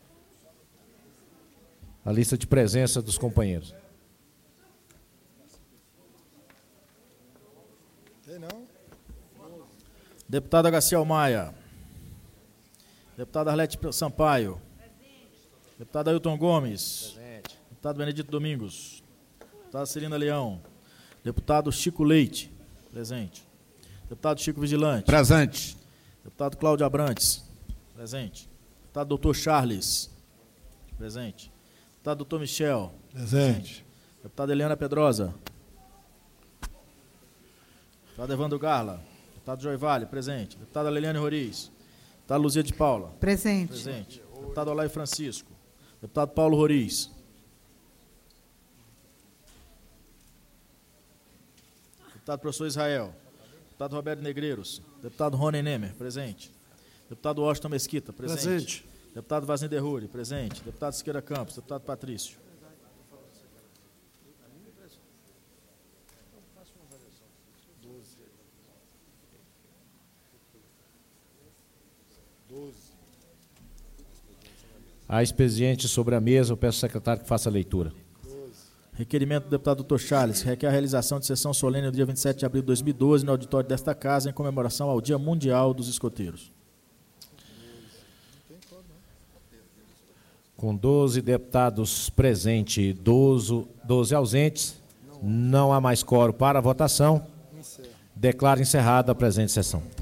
a lista de presença dos companheiros. Tem não? Deputada Garcia Maia. Deputada Arlete Sampaio. Deputado Ailton Gomes. Presente. Deputado Benedito Domingos. Deputada Celina Leão. Deputado Chico Leite. Presente. Deputado Chico Vigilante. Presente. Deputado Cláudio Abrantes. Presente. Deputado doutor Charles. Presente. Deputado doutor Michel. Presente. Deputada Eliana Pedrosa. Deputado Evandro Garla. Deputado Joy Vale. Presente. Deputada Leliane Roriz. Deputada Luzia de Paula. Presente. Presente. Deputado Olay Francisco. Deputado Paulo Roriz. Deputado professor Israel. Deputado Roberto Negreiros. Deputado Rony Nemer. Presente. Deputado Washington Mesquita. Presente. Presente. Deputado Vazim Derruri. Presente. Deputado Siqueira Campos. Deputado Patrício. Há expediente sobre a mesa, eu peço ao secretário que faça a leitura. Requerimento do deputado doutor Charles, que requer a realização de sessão solene no dia vinte e sete de abril de dois mil e doze, no auditório desta casa, em comemoração ao Dia Mundial dos Escoteiros. Com doze deputados presentes e doze ausentes, não há mais quórum para a votação. Declaro encerrada a presente sessão.